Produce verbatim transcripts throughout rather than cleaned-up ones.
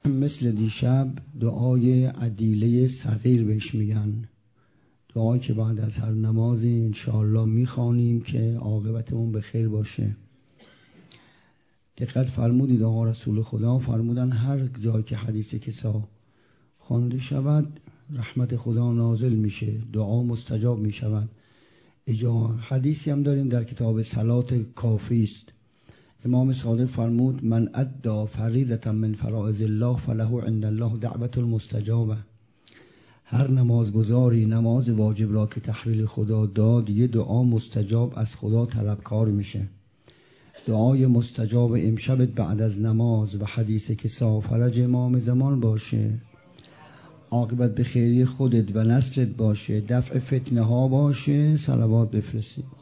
مثل دیشب دعای عدیله صغیر بهش میگن، دعایی که بعد از هر نمازی انشاءالله میخوانیم که عاقبتمون به خیر باشه. دقت فرمودید آقا رسول خدا فرمودن هر جایی که حدیث کسا خوانده شود رحمت خدا نازل میشه، دعا مستجاب میشود. حدیثی هم داریم در کتاب صلات کافی است، امام صادق فرمود من ادى فریضة من فرائض الله فله عند الله دعوة المستجابه. هر نمازگزاری نماز واجب را که تحویل خدا داد یه دعا مستجاب از خدا طلبکار میشه. دعای مستجاب امشب بعد از نماز و حدیث کسا فرج امام زمان باشه، عاقبت به خیری خودت و نسلت باشه، دفع فتنه ها باشه. صلوات بفرستید.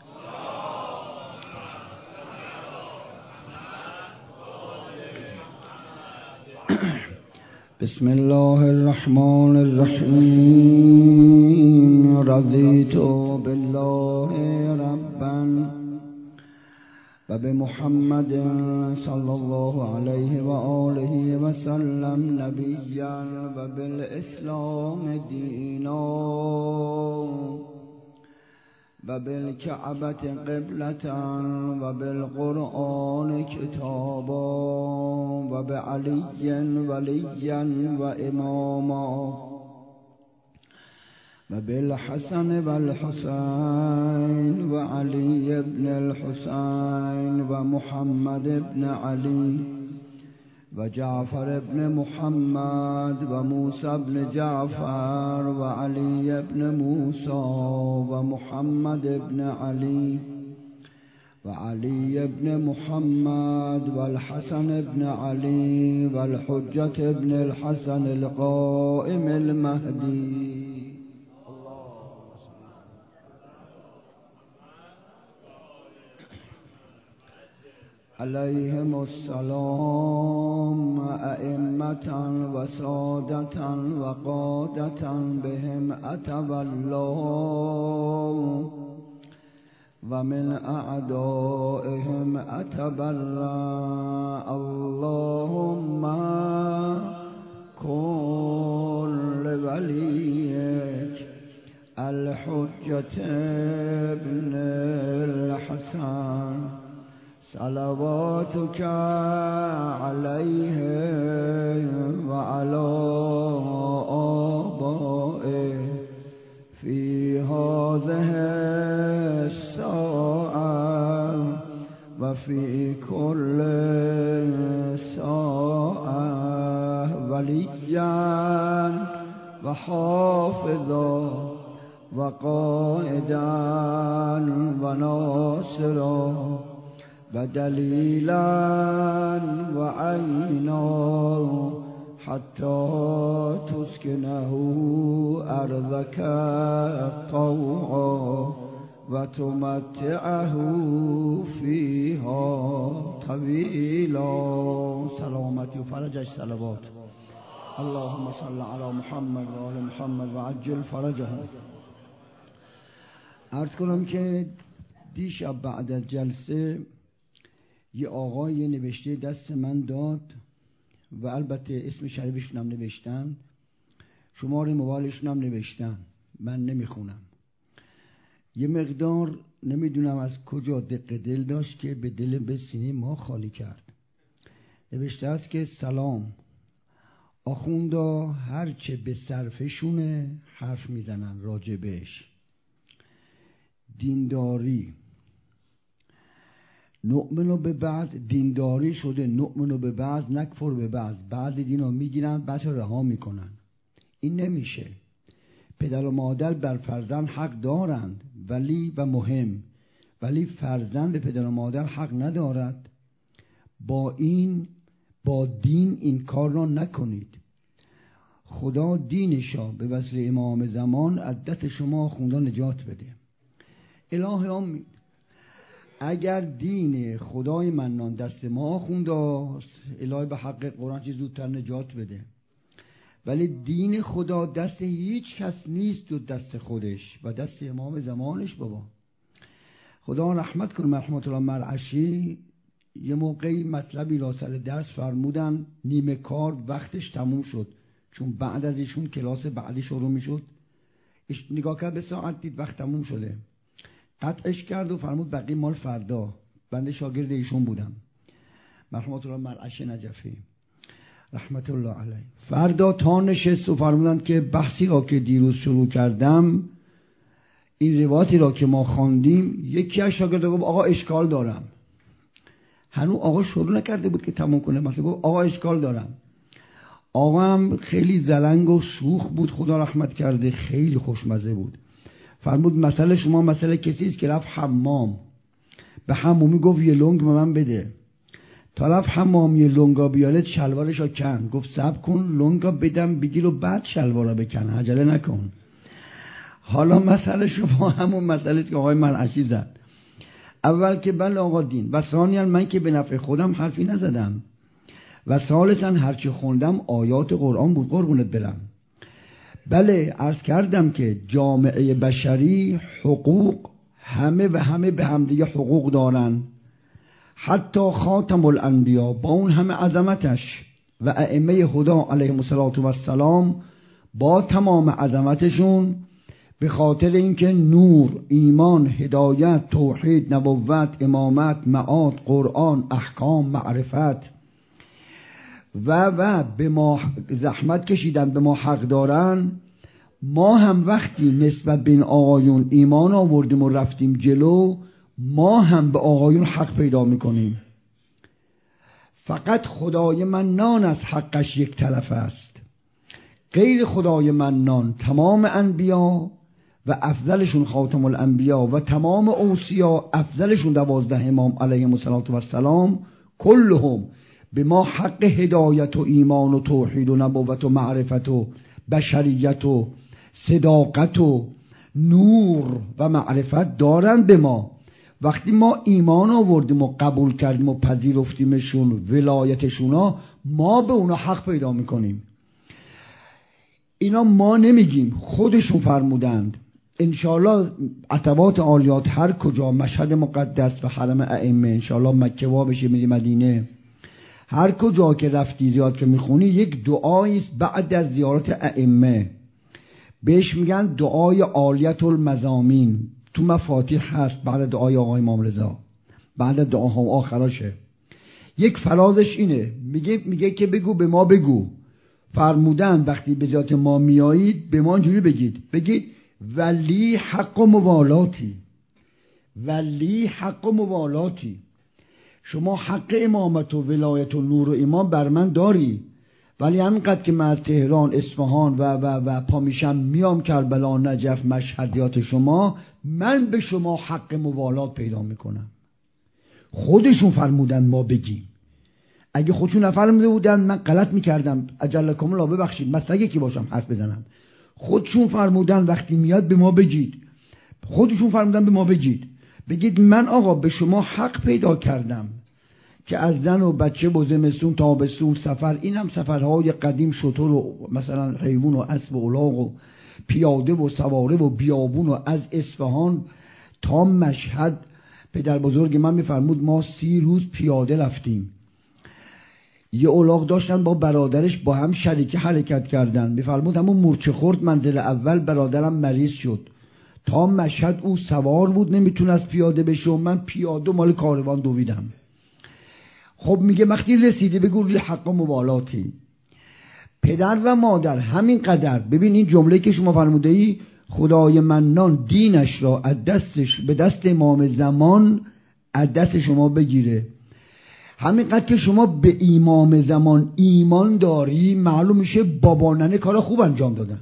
بسم الله الرحمن الرحیم. رضیت بالله ربا و بمحمد صلی الله علیه و آله و سلم نبیا و بالاسلام دینا و بالکعبة قبلة و بالقرآن کتابا و بعلی ولیا و اماما و بالحسن و الحسین و علی ابن الحسین و محمد ابن علی و جعفر ابن محمد و موسی ابن جعفر و علی ابن موسی و محمد ابن علی و علی ابن محمد و الحسن ابن علی و الحجة ابن الحسن القائم المهدی علیهم السلام ائمة و سادة و قادة بهم اتولوا و من اعدائهم اتبرأ. اللهم کن لولیک الحجة ابن الحسن صلواتك عليه وعلى آبائه في هذه الساعة وفي كل ساعة وليا وحافظا وقائدا وناصرا و دلیلا و عینا حتی تسکنه ارضک طوعا و تمتعه فیها طویلا. سلامتی و فرجش صلوات. اللهم صل علی محمد و آل محمد و عجل فرجهم. عرض کنم که دیشب بعد از جلسه یه آقای نوشته دست من داد و البته اسم شریفشون هم نوشتن، شماره موبایلشون هم نوشتن، من نمیخونم. یه مقدار نمیدونم از کجا دق دل داشت که به دل به سینه ما خالی کرد. نوشته است که سلام آخوندا، هرچه به صرفشونه حرف میزنن راجبش. دینداری نؤمنو به بعض، دینداری شده نؤمنو به بعض نکفر به بعض، بعض دینو میگیرن بعض رها میکنن. این نمیشه. پدر و مادر بر فرزند حق دارند ولی و مهم، ولی فرزند به پدر و مادر حق ندارد. با این با دین این کار را نکنید. خدا دینشا به وسیله امام زمان از دست شما خوندا نجات بده. الهی آمین. اگر دین خدای منان دست ما خونداست، الهی به حق قرآن چه زودتر نجات بده. ولی دین خدا دست هیچ کس نیست و دست خودش و دست امام زمانش. بابا خدا رحمت کنه. رحمت الله مرعشی یه موقعی مطلبی را سر درس فرمودن، نیمه کار وقتش تموم شد، چون بعد از ایشون کلاس بعدی شروع میشد. نگاه کرد به ساعت، دید وقت تموم شده، قطعش کرد و فرمود بقیه مال فردا. بنده شاگرد ایشون بودم، مرحمت الله مرعش نجفی رحمت الله علیه. فردا تا نشست و فرمودند که بحثی را که دیروز شروع کردم، این روایتی را که ما خواندیم، یکی از شاگردان گفت آقا اشکال دارم. هنوز آقا شروع نکرده بود که تمام کنه، مثلا گفت آقا اشکال دارم. آقا هم خیلی زلنگ و شوخ بود، خدا رحمت کرده، خیلی خوشمزه بود. فرمود مسئله شما مسئله کسی است که رفت حمام، به حمومی گفت یه لنگ به من بده. طرف حمام یه لنگا بیاره شلوارشو کن، گفت صبر کن لنگا بدم بگیر و بعد شلوارا بکن، عجله نکن. حالا مسئله شما همون مسئله است که آقای مرعشی زد. اول که بله آقا دین، و ثانیاً من که به نفع خودم حرفی نزدم، و ثالثاً هرچی خوندم آیات قرآن بود قربونت برم. بله عرض کردم که جامعه بشری حقوق همه و همه به همدیگه حقوق دارن، حتی خاتم الانبیا با اون همه عظمتش و ائمه هدا علیهم السلام با تمام عظمتشون، به خاطر اینکه نور، ایمان، هدایت، توحید، نبوت، امامت، معاد، قرآن، احکام، معرفت و و به ما زحمت کشیدن، به ما حق دارن، ما هم وقتی نسبت به این آقایون ایمان آوردیم و رفتیم جلو، ما هم به آقایون حق پیدا میکنیم. فقط خدای منان از حقش یک طرف است، غیر خدای منان تمام انبیا و افضلشون خاتم الانبیا و تمام اوصیا افضلشون دوازده امام علیهم السلام، کلهم به ما حق هدایت و ایمان و توحید و نبوت و معرفت و بشریت و صداقت و نور و معرفت دارن به ما. وقتی ما ایمان آوردیم و قبول کردیم و پذیرفتیمشون، ولایتشونا، ما به اونا حق پیدا میکنیم. اینا ما نمیگیم، خودشون فرمودند. انشاءالله عتبات عالیات هر کجا، مشهد مقدس و حرم ائمه، انشاءالله مکه وا بشه میری مدینه، هر کجا که رفتی زیاد که میخونی یک دعایی است بعد از زیارت ائمه، بهش میگن دعای عالیت المزامین، تو مفاتیح هست بعد دعای آقای امام رضا، بعد دعاها آخراشه. یک فرازش اینه، میگه میگه که بگو به ما بگو، فرمودن وقتی به ذات ما میایید به ما اینجوری بگید، بگید ولی حق و موالاتی، ولی حق و موالاتی، شما حق امامت و ولایت و نور و ایمان بر من داری، ولی همینقدر که من از تهران، اصفهان و و و پا میشم میام کربلا، نجف، مشهدیات شما، من به شما حق موالات پیدا میکنم. خودشون فرمودن ما بگیم. اگه خودشون نفرموده بودن من غلط میکردم، اجلکم الله ببخشید، مثلا یکی باشم حرف بزنم. خودشون فرمودن وقتی میاد به ما بگید، خودشون فرمودن به ما بگید، بگید من آقا به شما حق پیدا کردم که از زن و بچه و زمستون تابستون سفر، اینم سفرهای قدیم، شتر و مثلا حیوان و اسب و الاغ و پیاده و سواره و بیابون، و از اصفهان تا مشهد پدر بزرگ من میفرمود ما سی روز پیاده رفتیم. یه الاغ داشتن با برادرش با هم شریک حرکت کردن، میفرمود همون مورچه خورد منزل اول برادرم مریض شد، تا مشهد او سوار بود نمیتونست پیاده بشه و من پیاده مال کاروان دویدم. خب میگه وقتی رسیده بگو حق و موالاتی، پدر و مادر همین قدر. ببین این جمله که شما فرموده ای، خدای منان دینش را از دستش به دست امام زمان از دست شما بگیره، همینقدر که شما به امام زمان ایمان داری، معلوم میشه بابا ننه کار خوب انجام دادن.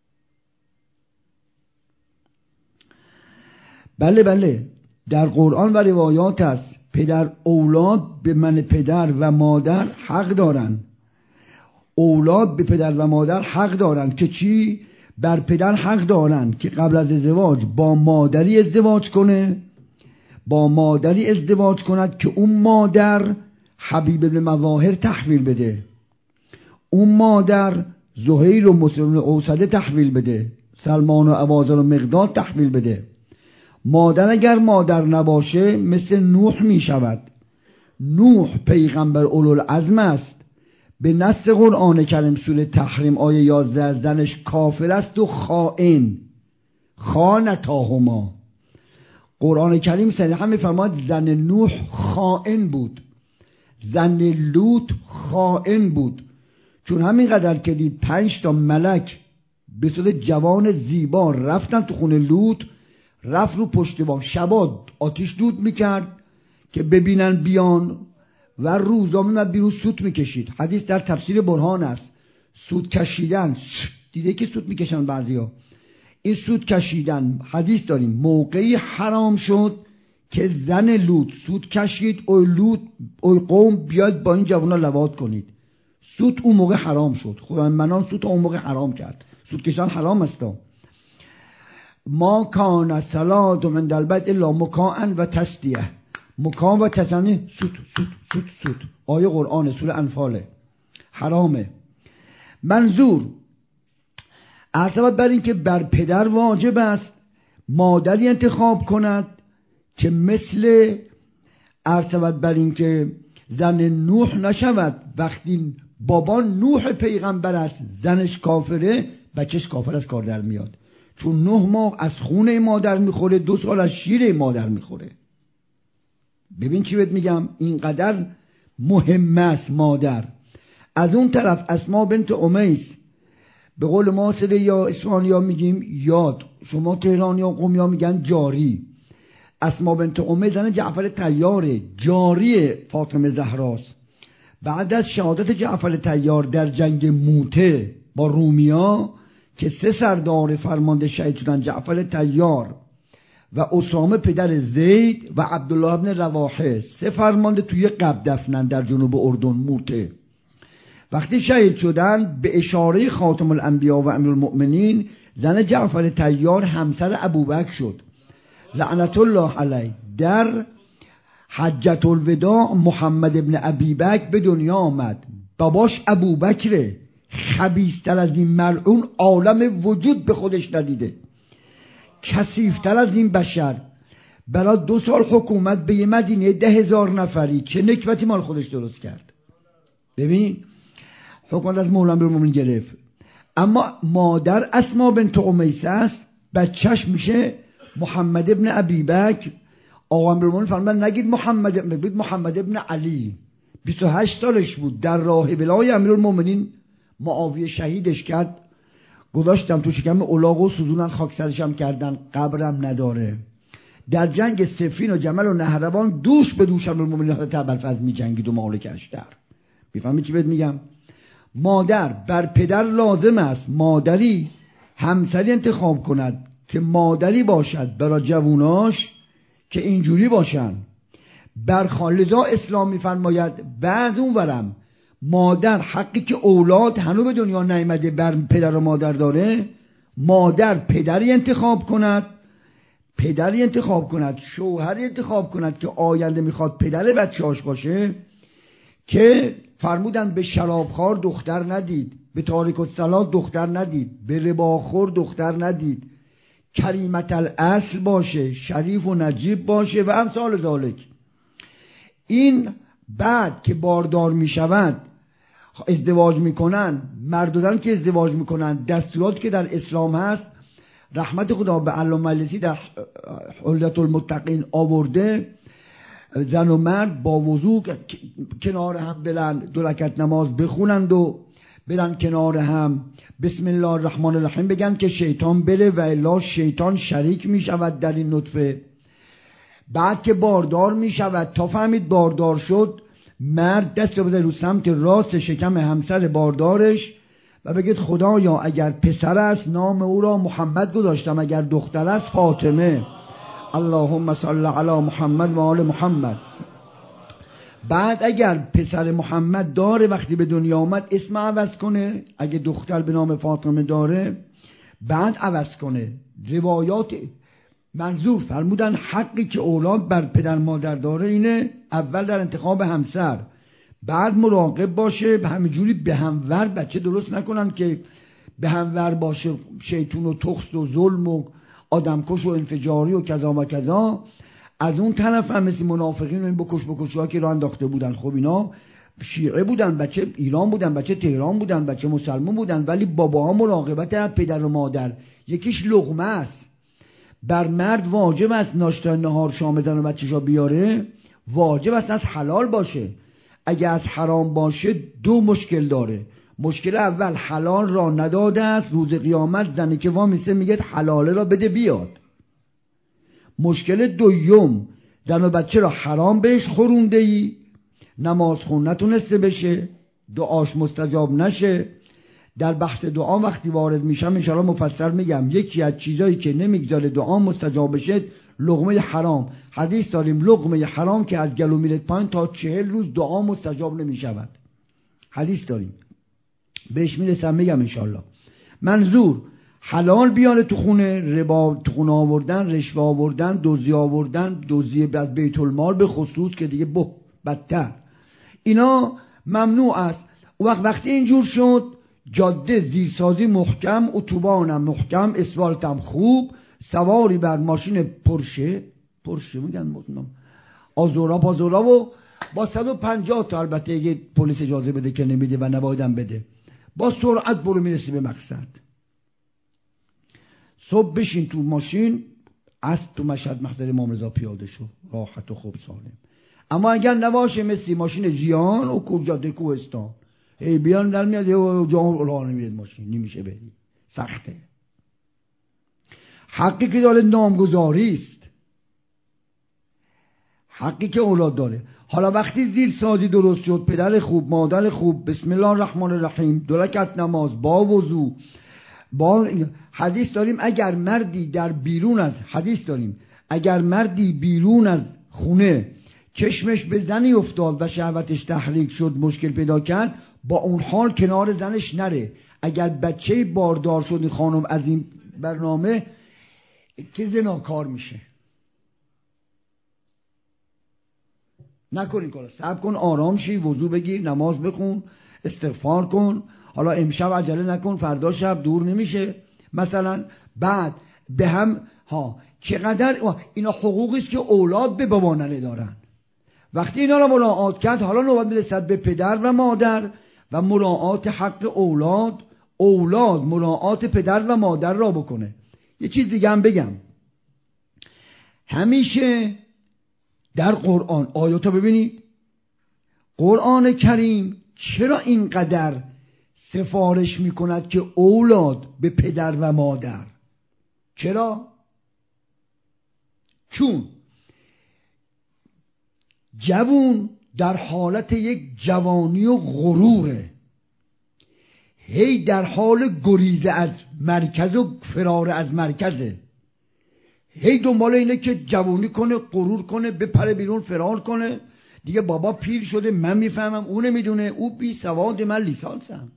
بله بله در قرآن و روایات است، پدر اولاد به من پدر و مادر حق دارن، اولاد به پدر و مادر حق دارن که چی؟ بر پدر حق دارن که قبل از ازدواج با مادری ازدواج کنه، با مادری ازدواج کند که اون مادر حبیب بن مظاهر تحویل بده، اون مادر زهیر و مسلم و اوسده تحویل بده، سلمان و ابوذر و مقداد تحویل بده. مادر اگر مادر نباشه مثل نوح می شود، نوح پیغمبر اولوالعزم است. به نص قرآن کریم سوره تحریم آیه یازده زنش کافر است و خائن، خانتاهما. قرآن کریم صریحا میفرماید زن نوح خائن بود، زن لوط خائن بود. چون همینقدر که دید پنج تا ملک به صورت جوان زیبا رفتن تو خونه لوط، رفت رو پشت بام شبا آتیش دود میکرد که ببینن بیان و روزانه بیرون سوت میکشید. حدیث در تفسیر برهان است. سوت کشیدن، دیده که سوت میکشن بعضیا، این سوت کشیدن حدیث داریم موقعی حرام شد که زن لوط سوت کشید، اوی لوط اوی قوم بیاد با این جوانا لواط کنید. سوت اون موقع حرام شد. خدای منان سوت اون موقع حرام کرد. سوت کشیدن حرام است. ما کان صلات من البیت الا مکاء و تسدیه. مکاء و تسدیه سوت سوت سوت سوت. آیه قرآن سوره انفال. حرامه. منظور عرض بر این که بر پدر واجب است مادری انتخاب کند که مثل عرض بر این که زن نوح نشود. وقتی بابا نوح پیغمبر است زنش کافره، بچهش کافر از کار در میاد. چون نه ماه از خون مادر میخوره، دو سال از شیر مادر میخوره. ببین چی بهت میگم، اینقدر مهم است مادر. از اون طرف اسماء بنت امیس، به قول ما سده یا اسفانیا میگیم یاد، شما تهران یا قم یا میگن جاری. اسماء بنت امیس زن جعفر طیاره، جاری فاطمه زهراست. بعد از شهادت جعفر طیار در جنگ موته با رومیا که سه سردار فرمانده شهید شدن، جعفر طیار و اسامه پدر زید و عبدالله ابن رواحه، سه فرمانده توی قبر دفنن در جنوب اردن موته. وقتی شهید شدن به اشاره خاتم الانبیا و امیرالمؤمنین، زن جعفر طیار همسر ابوبکر شد لعنت الله علیه. در حجت الوداع محمد ابن ابی بکر به دنیا آمد. باباش ابوبکره، خبیث‌تر از این ملعون عالم وجود به خودش ندیده، کثیف‌تر از این بشر. برای دو سال حکومت به یه مدینه ده هزار نفری چه نکبتی مال خودش درست کرد. ببین حکومت از مولا امیرالمومنین گرفت. اما مادر اسماء بنت امیس است، بچهش میشه محمد ابن ابی بکر. آقا امیرالمومنین فرمودن نگید محمد ابن، بگید محمد ابن علی. بیست و هشت سالش بود، در راه بلای امیرالمومنین معاویه شهیدش کرد، گذاشتم تو شکم الاغ و سوزونن، خاک سرشم کردن، قبرم نداره. در جنگ صفین و جمل و نهروان دوش به دوش امیرالمومنین حضرت ابوالفضل می جنگید و مالکش در. میفهمی چی بهت میگم؟ مادر بر پدر لازم است مادری همسری انتخاب کند که مادری باشد برای جووناش که اینجوری باشن. برخالزا اسلام میفرماید بعض اون ورم مادر حقی که اولاد هنو به دنیا نیامده بر پدر و مادر داره، مادر پدری انتخاب کند، پدری انتخاب کند، شوهری انتخاب کند که آینده میخواد پدر بچه‌اش باشه، که فرمودن به شرابخوار دختر ندید، به تارک الصلات دختر ندید، به رباخور دختر ندید، کریمت الاصل باشه، شریف و نجیب باشه و امثال ذالک. این بعد که باردار میشود ازدواج میکنن، مرد و زن که ازدواج میکنن، دستورات که در اسلام هست، رحمت خدا به علامه مجلسی در حلیة المتقین آورده، زن و مرد با وضو کنار هم بلند دو رکعت نماز بخونند و برن کنار هم بسم الله الرحمن الرحیم بگن که شیطان بره و الا شیطان شریک میشود در این نطفه. بعد که باردار میشود، تا فهمید باردار شد، مرد دست بزنه رو سمت راست شکم همسر باردارش و بگید خدایا اگر پسر است نام او را محمد گذاشتم، اگر دختر است فاطمه، اللهم صل علی محمد و آل محمد. بعد اگر پسر محمد داره وقتی به دنیا آمد اسم عوض کنه، اگه دختر به نام فاطمه داره بعد عوض کنه. روایات منظور فرمودن حقی که اولاد بر پدر مادر داره اینه، اول در انتخاب همسر، بعد مراقب باشه به همینجوری به همور بچه درست نکنن که به همور باشه شیطون و تخس و ظلم و آدمکش و انفجاری و کذا و کذا. از اون طرف هم مثل منافقین و این بکش بکشی ها که راه انداخته بودن. خب اینا شیعه بودن، بچه ایران بودن، بچه تهران بودن، بچه مسلمان بودن، ولی باباها مراقبت از پدر و مادر. یکیش لقمه است. بر مرد واجب است ناشتا نهار شام زن و بچه‌شا بیاره، واجب است از حلال باشه. اگه از حرام باشه دو مشکل داره. مشکل اول حلال را نداده است، روز قیامت زنی که وامیسه میگه حلاله را بده بیاد. مشکل دوم زن و بچه را حرام بهش خورونده ای، نماز خون نتونسته بشه، دعاش مستجاب نشه. در بحث دعا وقتی وارد میشم ان شاءالله مفصل میگم. یکی از چیزایی که نمیگذاره دعا مستجاب بشه لقمه حرام. حدیث داریم لقمه حرام که از گلو میره پایین تا چهل روز دعا مستجاب نمیشود. حدیث داریم بهش میرسم میگم ان شاءالله. منظور حلال بیاره تو خونه، ربا تو خونه آوردن، رشوه آوردن، دزدی آوردن، دزدی از بیت المال به خصوص که دیگه بخ بدتر، اینا ممنوع است. وقت وقتی اینجور شد جاده زیرسازی محکم، اتوبانم محکم، اسفالتم خوب، سواری بر ماشین پرشه پرشه میگن آزورا پازورا و با صد و پنجاه تا، البته اگه پلیس اجازه بده که نمیده و نبایدم بده، با سرعت برو میرسی به مقصد. صبح بشین تو ماشین، از تو مشهد محضر امام رضا پیاده شو، راحت و خوب سالم. اما اگر نباشه مثل ماشین جیان و کوب جاده کوهستان، ای بیان در میاد یه جا راه نمیاد ماشین، نمیشه بری، سخته. حقی که داره نامگذاری است، حقی که اولاد داره. حالا وقتی زیر سازی درست شد، پدر خوب، مادر خوب، بسم الله الرحمن الرحیم، دو رکعت نماز با وضو، با حدیث داریم اگر مردی در بیرون از حدیث داریم اگر مردی بیرون از خونه چشمش به زنی افتاد و شهوتش تحریک شد، مشکل پیدا کرد، با اون حال کنار زنش نره. اگر بچه باردار شد این خانم از این برنامه که زناکار میشه. نکنی کارا، صبر کن، آرام شی، وضو بگیر، نماز بخون، استغفار کن. حالا امشب عجله نکن، فردا شب دور نمیشه مثلا. بعد به هم ها چقدر اینا حقوقی است که اولاد به بابا ننه دارن. وقتی اینا رو مراعات کرد، حالا نوبت میرسد به پدر و مادر و مراعات حق اولاد. اولاد مراعات پدر و مادر را بکنه. یه چیز دیگه هم بگم، همیشه در قرآن آیاتا ببینید، قرآن کریم چرا اینقدر سفارش میکند که اولاد به پدر و مادر؟ چرا؟ چون جوون در حالت یک جوانی و غروره، هی در حال گریزه از مرکز و فرار از مرکزه، هی دنبال اینه که جوانی کنه، غرور کنه، بپره بیرون، فرار کنه. دیگه بابا پیر شده، من میفهمم، اون نمیدونه، او بی سواد، من لیسانسم.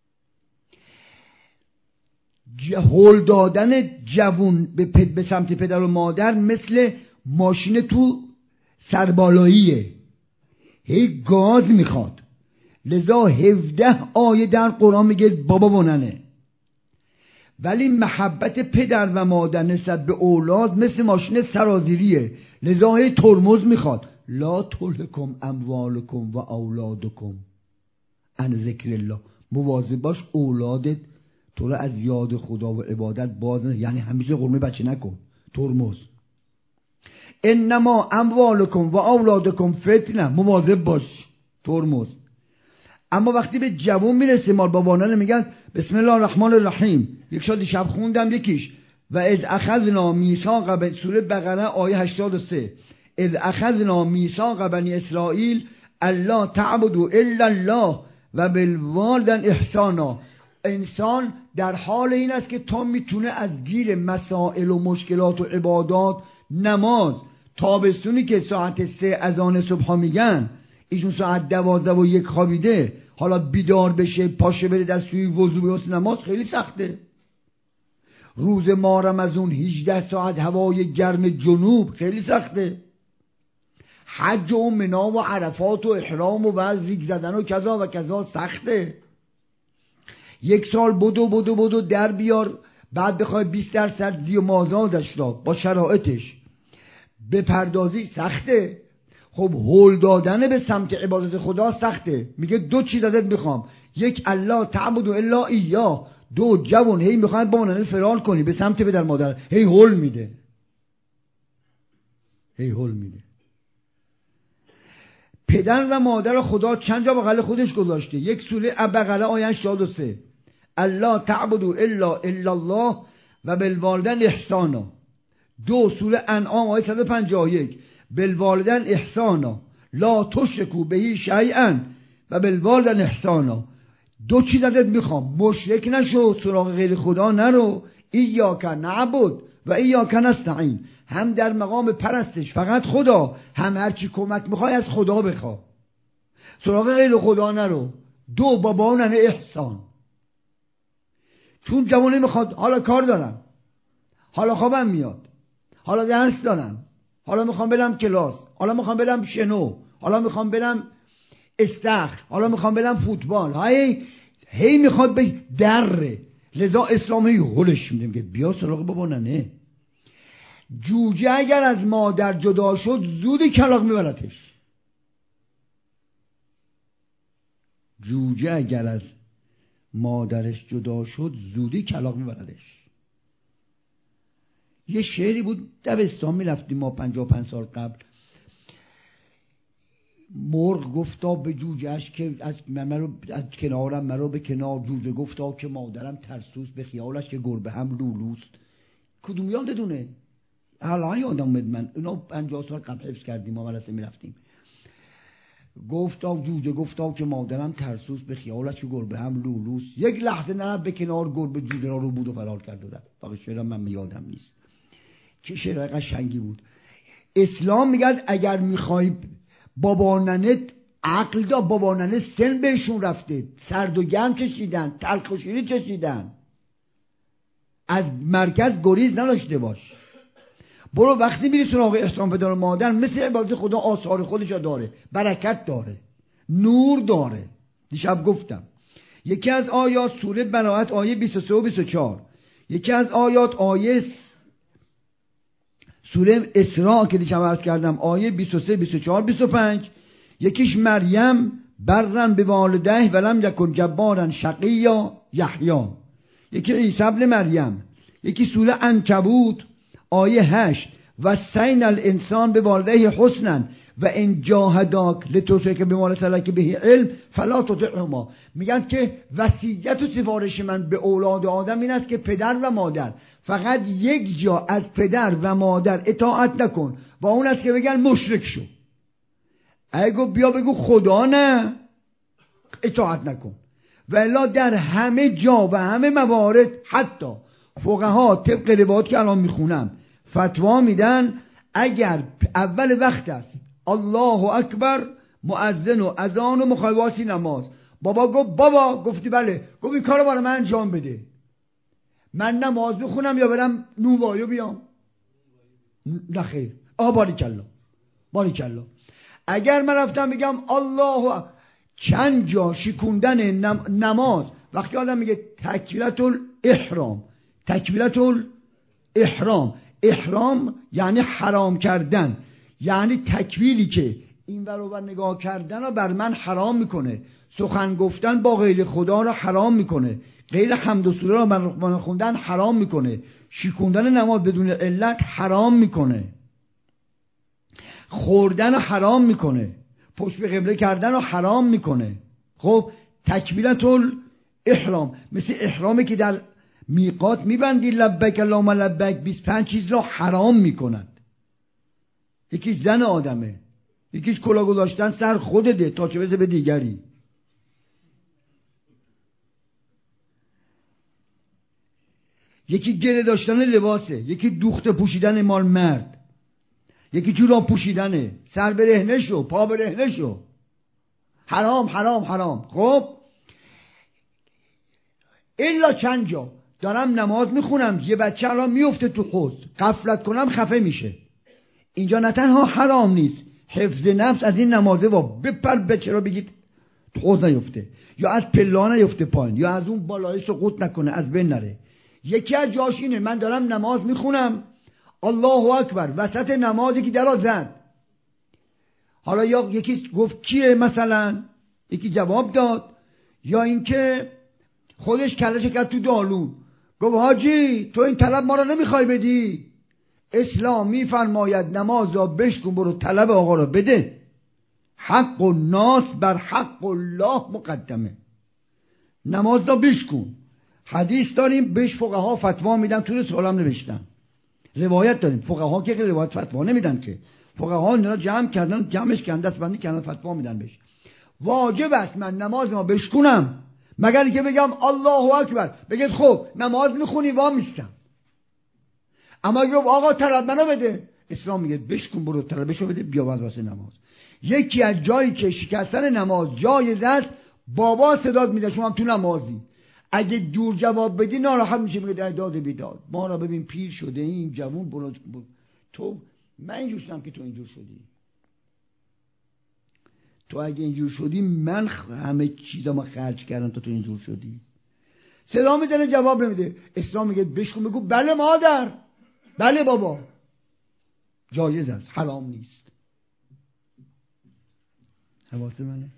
هول دادن جوون به, پد به سمت پدر و مادر مثل ماشین تو سربالاییه، هی گاز میخواد. لذا هفده آیه در قرآن میگه بابا و ننه. ولی محبت پدر و مادر نسبت به اولاد مثل ماشین سرازیریه، لذا هی ترمز میخواد. لا تلهکم اموالکم و اولادکم عن ذکر الله. مواظب باش اولادت تو را از یاد خدا و عبادت باز نه، یعنی همیشه قرمه بچه نکن، ترمز. انما اموالکم و اولادکم فتنه، مواظب باش، ترمز. اما وقتی به جوون میرسه، مال بابانه میگن بسم الله الرحمن الرحیم. یک شاد شب خوندم یکیش و از اخذنا میثاق بنی، سوره بقره آیه هشتاد و سه، از اخذنا میثاق بنی اسرائیل الا تعبدوا الا الله و بالوالدین احسانا. انسان در حال این است که تا میتونه از گیر مسائل و مشکلات و عبادات، نماز، تابستونی که ساعت سه اذان صبح میگن، ایشون ساعت دوازده و یک خوابیده، حالا بیدار بشه پاشه بره دستوی وضو بیوسته نماز خیلی سخته. روز ماه رمضان هجده ساعت هوای گرم جنوب خیلی سخته. حج و منا و عرفات و احرام و بعض ریگ زدن و کذا و کذا سخته. یک سال بدو بدو بدو در بیار، بعد بخوای بیست درصد زی و مازادش را با شرایطش بپردازی سخته. خب هول دادن به سمت عبادت خدا سخته. میگه دو چیز ازت میخوام، یک الله تعبد الا ایاه، دو جوان هی میخواد با اونن فرار کنی به سمت پدر مادر، هی هول میده هی هول میده. پدر و مادر خدا چند جا بغل خودش گذاشته. یک سوره بقره آیه هشتاد و سه الله تعبد الا الا الله و بالوالدین احسانا. دو سوره انعام آیه صد و پنجاه و یک بالوالدین احسانا لا تشرکوا به شیئا و بالوالدین احسانا. دو چیز ازت میخوام، مشرک نشو، سراغ غیر خدا نرو، ایاک نعبد و ایاک نستعین، هم در مقام پرستش فقط خدا، هم هر چی کمک میخوای از خدا بخوا، سراغ غیر خدا نرو. دو بابا اونن احسان. چون جوانی میخواد حالا کار دارم، حالا خوابم میاد، حالا درس دارم، حالا میخوام برم کلاس، حالا میخوام برم شنو، حالا میخوام برم استخر، حالا میخوام برم فوتبال، هی هی میخواد به دره. لذا اسلامی هولش میده، میگه بیا سراغ بابا ننه. جوجه اگر از مادر جدا شد زودی کلاغ میبرتش. جوجه اگر از مادرش جدا شد زودی کلاغ میبردش. یه شعری بود دبستان میرفتیم ما پنجاه و پنج سال قبل. مرغ گفتا به جوجهش که از, مرو از کنارم مرو به کنار. جوجه گفتا که مادرم ترسوست به خیالش که گربه هم لولوست. کدوم یادتونه؟ حالا یادم اومد من اینا پنجاه سال قبل حفظ کردیم ما مدرسه میرفتیم. گفتا جوجه گفتا که مادرم ترسوست به خیالش که گربه هم لولوست. یک لحظه نرفت به کنار، گربه جوجه را رو بود و فرار کرد و رفت. فقط شعرم من یادم نیست. چه شعر قشنگی بود. اسلام میگه اگر میخوای بابا ننت عقل دا، بابا ننه سن بهشون رفته، سرد و گرم چشیدن، تلخ و شیرین چشیدن، از مرکز گریز نداشته باش. برو وقتی میری سراغ احسان پدر و مادر، مثل عبادت خدا آثار خودش داره، برکت داره، نور داره. دیشب گفتم یکی از آیات سوره براءت آیه بیست و سه و بیست و چهار، یکی از آیات آیه سوره اسراء که دیشب عرض کردم آیه بیست و سه بیست و چهار بیست و پنج، یکیش مریم برن به والده ولم یکن جبارا شقیا یحیی، یکی عیسی ابن مریم، یکی سوره عنکبوت آیه هشت و سین الانسان به والده حسنا و ان جاهداک لتشرک بما لیس لک به علم فلا تطعهما. میگن که وصیت و سفارش من به اولاد آدم این است که پدر و مادر، فقط یک جا از پدر و مادر اطاعت نکن و اون است که بگن مشرک شو. اگه بیا بگو خدا نه، اطاعت نکن. ولی در همه جا و همه موارد حتی فقها طبق روایات که الان میخونم فتوا میدن اگر اول وقت است الله اکبر مؤذن و اذان و مخواسی نماز، بابا گفت بابا گفتی بله، گفت این کارو برای من انجام بده، من نماز بخونم یا برم نونوایو بیام؟ نه خیر. آه باریکلا باریکلا. اگر من رفتم میگم الله، چند جا شکوندن نماز وقتی آدم میگه تکبیرت الاحرام، تکبیرت الاحرام، احرام یعنی حرام کردن، یعنی تکبیری که این ور و ور نگاه کردن رو بر من حرام میکنه، سخن گفتن با غیر خدا رو حرام میکنه، غیر حمد و سوره رو من خوندن حرام میکنه، شکوندن نماز بدون علت حرام میکنه، خوردن رو حرام میکنه، پشت به قبله کردن رو حرام میکنه. خب تکبیرت الاحرام مثل احرامی که در میقات میبندی لبیک اللهم لبیک، بیست و پنج چیز را حرام میکند. یکیش زن آدمه، یکیش کلاه گذاشتن سر خودته تا چه بزه به دیگری. یکی گره داشتن لباسه، یکی دوخته پوشیدن مال مرد، یکی جوراب پوشیدنه، سر برهنه شو، پا برهنه شو، حرام حرام حرام. خب الا چند جا دارم نماز میخونم یه بچه الان میفته تو حوض، غفلت کنم خفه میشه، اینجا نه تنها حرام نیست، حفظ نفس از این نمازه با بپر بچه را بگید تو حوض نیفته، یا از پلا نیفته پایین، یا از اون بالای سقوط نکنه، از بین نره. یکی از جاش اینه من دارم نماز میخونم الله اکبر وسط نمازی که درا زد. حالا یا یکی گفت کیه مثلا، یکی جواب داد، یا اینکه خودش کلش کرد تو دالون گفت حاجی تو این طلب ما رو نمیخوای بدی؟ اسلام میفرماید نماز را بشکن برو طلب آقا را بده. حق و ناس بر حق الله مقدمه. نماز را بشکن. حدیث داریم بهش فقها فتوا میدن، تو رسالم نوشتن. روایت داریم فقها که روایت فتوا نمیدن که، فقها اینا جمع کردن، جمعش کردن، دستبندی کردن، فتوا میدن بهش. واجب است من نماز ما بشکنم مگر که بگم الله اکبر، بگید خب نماز میخونی وا میستم. اما اگه آقا طلب منو بده، اسلام میگه بشکن برو طلبشو بده بیا واسه نماز. یکی از جایی که شکستن نماز جایز است، بابا صدات میده شما هم تو نمازی، اگه دور جواب بدی ناراحت میشه، میگه داد بیداد ما را ببین پیر شده این جوون برو تو. من اینجور شدم که تو اینجور شدی، تو اگه اینجور شدی من همه چیزا خرج کردم تو تو اینجور شدی. صدا میزنه جواب نمیده، اسلام میگه بشکن بگو بله مادر، بله بابا. جایز است، حرام نیست. حواس منه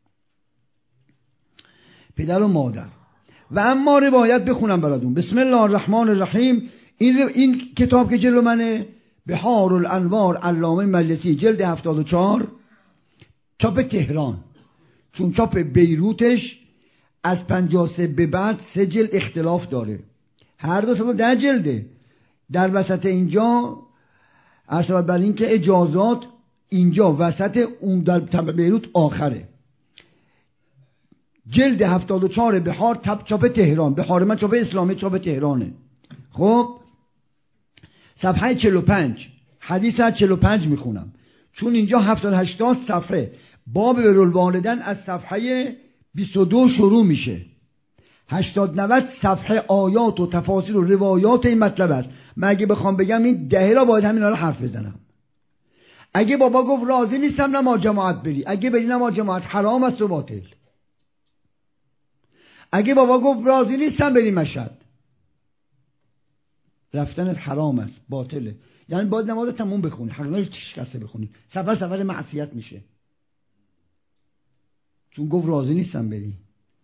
پدر و مادر. و اما روایت بخونم براتون. بسم الله الرحمن الرحیم. این, این کتاب که جلو منه بحار الانوار علامه مجلسی جلد هفتاد و چهار، چاپ تهران، چون چاپ بیروتش از پنجاه و سه به بعد سه جلد اختلاف داره، هر دو سه ده جلده. در وسط اینجا اصلا بر این که اجازات اینجا وسط، اون در بیروت آخره. جلد هفتاد و چهار بحار چاپ تهران، بحار من چاپ اسلامی چاپ تهرانه. خب صفحه چهل و پنج حدیث از چهل و پنج میخونم، چون اینجا هفتاد هشتاد صفحه باب برالوالدین از صفحه بیست و دو شروع میشه. هشتاد نود صفحه آیات و تفاسیر و روایات این مطلب است. من اگه بخوام بگم این دهه را باید همین رو حرف بزنم. اگه بابا گفت راضی نیستم نماز جماعت بری، اگه بری نماز جماعت حرام است و باطل. اگه بابا گفت راضی نیستم بری مشهد، رفتن حرام است، باطله. یعنی باید نماز تموم بخونی، حق نداری شکسته بخونی، سفر سفر معصیت میشه، چون گفت راضی نیستم بری.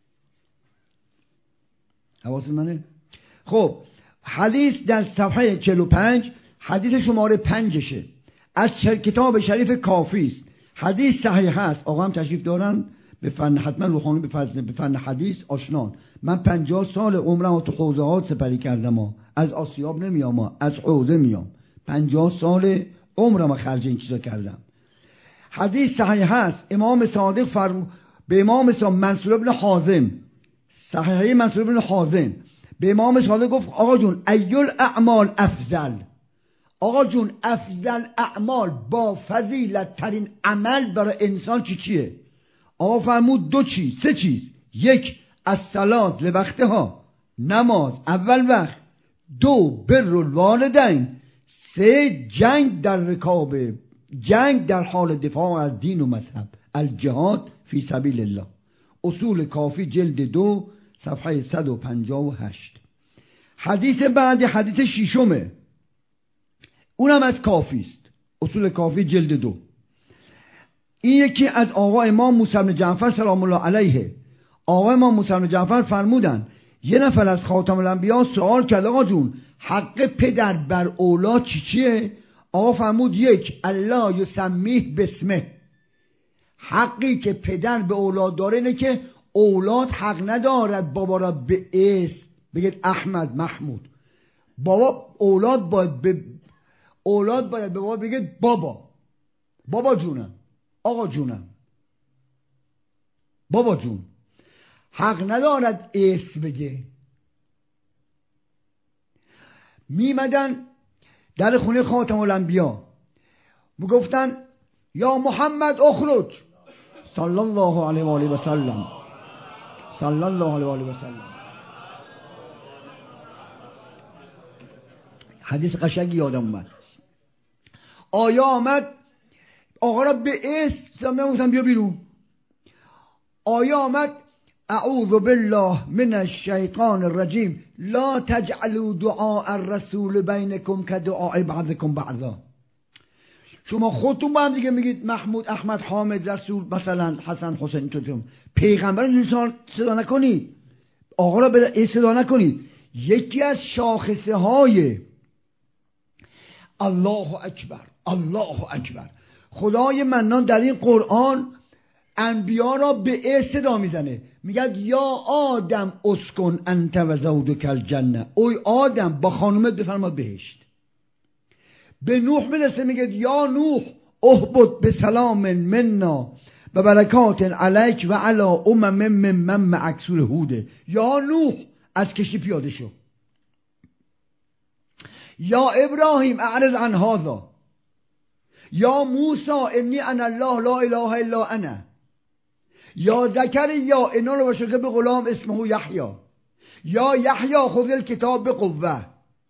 حواس منه؟ خب حدیث در صفحه چهل و پنج حدیث شماره پنجشه، از کتاب شریف کافی است. حدیث صحیح هست. آقا هم تشریف دارن به فن، حتما روحانی به فن, به فن حدیث آشنان. من پنجاه سال عمرم تو حوزه ها سپری کردم ها. از آسیاب نمیام ها. از حوزه میام. پنجاه سال عمرم خرج این چیزا کردم. حدیث صحیح هست. امام صادق فرم... به امام صادق منصور ابن حازم، صحیحه منصور ابن حازم به امام صادق گفت آقا جون ایل اعمال افضل، آقا جون افضل اعمال با فضیلت ترین عمل برای انسان چی چیه؟ آقا فرمود دو چیز، سه چیز. یک از صلات لوقتها، نماز اول وقت. دو بر الوالدین. سه جنگ در رکاب، جنگ در حال دفاع از دین و مذهب، الجهاد فی سبیل الله. اصول کافی جلد دو صفحه صد و پنجاه و هشت. حدیث بعدی حدیث شیشمه، اونم از کافی است. اصول کافی جلد دو. این یکی از آقا امام موسی بن جعفر سلام الله علیه. آقا امام موسی بن جعفر فرمودن یه نفر از خاتم الانبیا سوال کرد آقا جون حق پدر بر اولاد چی چیه؟ آقا فرمود یک الله یسمیه بسمه. حقی که پدر به اولاد داره اینه که اولاد حق ندارد بابا را به اسم بگید احمد محمود. بابا اولاد باید به اولاد باید به بابا بگید بابا، بابا جونم، آقا جونم، بابا جون. حق ندارد اسم بگه. میمدن در خونه خاتم الانبیا میگفتن یا محمد اخرج صلی الله علیه و آله و سلم، صلی الله علیه و آله و سلم. حدیث قشنگی یادم اومد. آیا آمد آقا را به اسم نمیگفتن بیا بیرون. آیا آمد اعوذ بالله من الشیطان الرجیم لا تجعلوا دعاء الرسول بینکم کدعاء بعضکم بعضا. شما خودتون با هم دیگه میگید محمود، احمد، حامد، رسول، مثلا حسن، حسین، توتون پیغمبر رو صدا نکنید، آقا را به صدا نکنید. یکی از شاخصه های الله اکبر الله اکبر خدای منان در این قرآن انبیا را به صدا میزنه، میگه یا آدم اسکن انت و زوجک الجنه، اوی آدم با خانومت بفرما بهشت. به نوح میرسه میگه یا نوح اهبط به سلام منا و برکات علیک و علی امم من من معک. سوره هوده. یا نوح از کشتی پیاده شو. یا ابراهیم اعرض عن هذا. یا موسی انی انا الله لا اله الا انا. یا زکریا انا نبشرک بغلام اسمه یحیی. یا یحیی خذ الکتاب بقوه.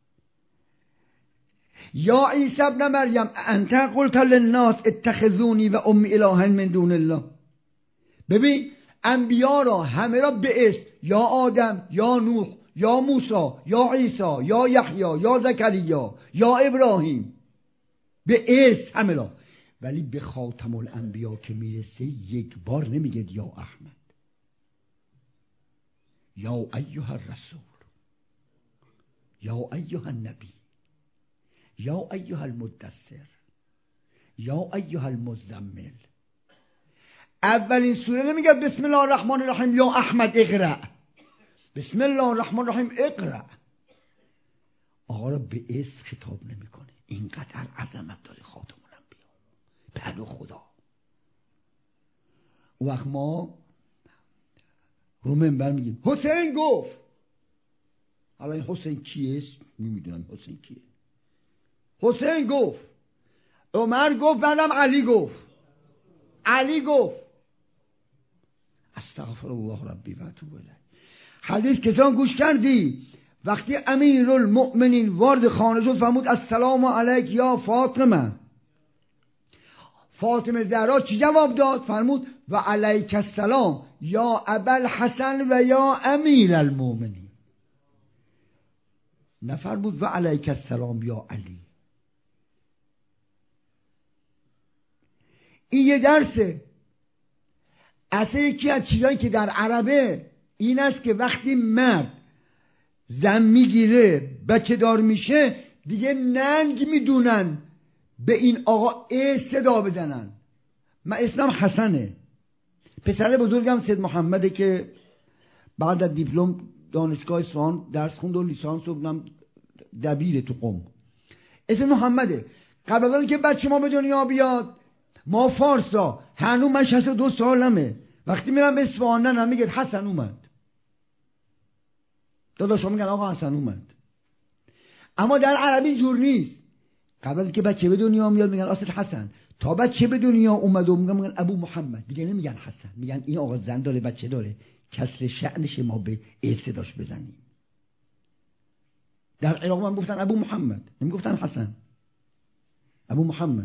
یا عیسی ابن مریم انت قلت للناس اتخذونی و امی الهین من دون الله. ببین انبیا را همه را به اسم، یا آدم، یا نوح، یا موسی، یا عیسی، یا یحیی، یا زکریا، یا ابراهیم، به اسم همه را. ولی به خاتم الانبیا که میرسه یک بار نمیگه یا احمد، یا ایها الرسول، یا ایها النبی، یا ایها المدثر، یا ایها المزمل. اولین سوره نمیگه بسم الله الرحمن الرحیم یا احمد اقرأ، بسم الله الرحمن الرحیم اقرأ. آقا را به اسم خطاب نمیکنه. اینقدر عظمت داره خاتم الانبیا. بعد خدا وقت ما رو منبر میگیم حسین گفت. حالا این حسین کیه؟ نمیدونم حسین کیه. حسین گفت، عمر گفت، بعدم علی گفت. علی گفت استغفر الله ربی و اتوب الیه. حدیث کسان گوش کردی وقتی امیرالمؤمنین وارد خانه شد فرمود السلام علیک یا فاطمه. فاطمه زهرا چی جواب داد؟ فرمود و علیک السلام یا ابوالحسن و یا امیرالمؤمنین. نفرمود و علیک السلام یا علی. این یه درسه. اصلا یکی از چیزایی که در عربه این است که وقتی مرد زن میگیره بچه دار میشه دیگه ننگ میدونن به این آقا ای صدا بزنن. من اسمم حسنه، پسر بزرگم سید محمده که بعد از دیپلم دانشگاه اصفهان درس خوند و لیسانس و بودم دبیر تو قم. اسم محمده. قبل از اینکه بچه ما به دنیا بیاد ما فارسا هنوز من شصت و دو سالمه وقتی میرم به اصفهان نه میگه حسن اومد، داداشا میگن آقا حسن اومد. اما در عربی جور نیست. قبل از که بچه به دنیا میاد میگن آسد حسن، تا بچه به دنیا اومد و میگن, میگن ابو محمد، دیگه نمیگن حسن، میگن این آقا زن داره بچه داره کسر شأنش ما به صداش بزنیم. در عراق من گفتن ابو محمد، نمیگفتن حسن، ابو محمد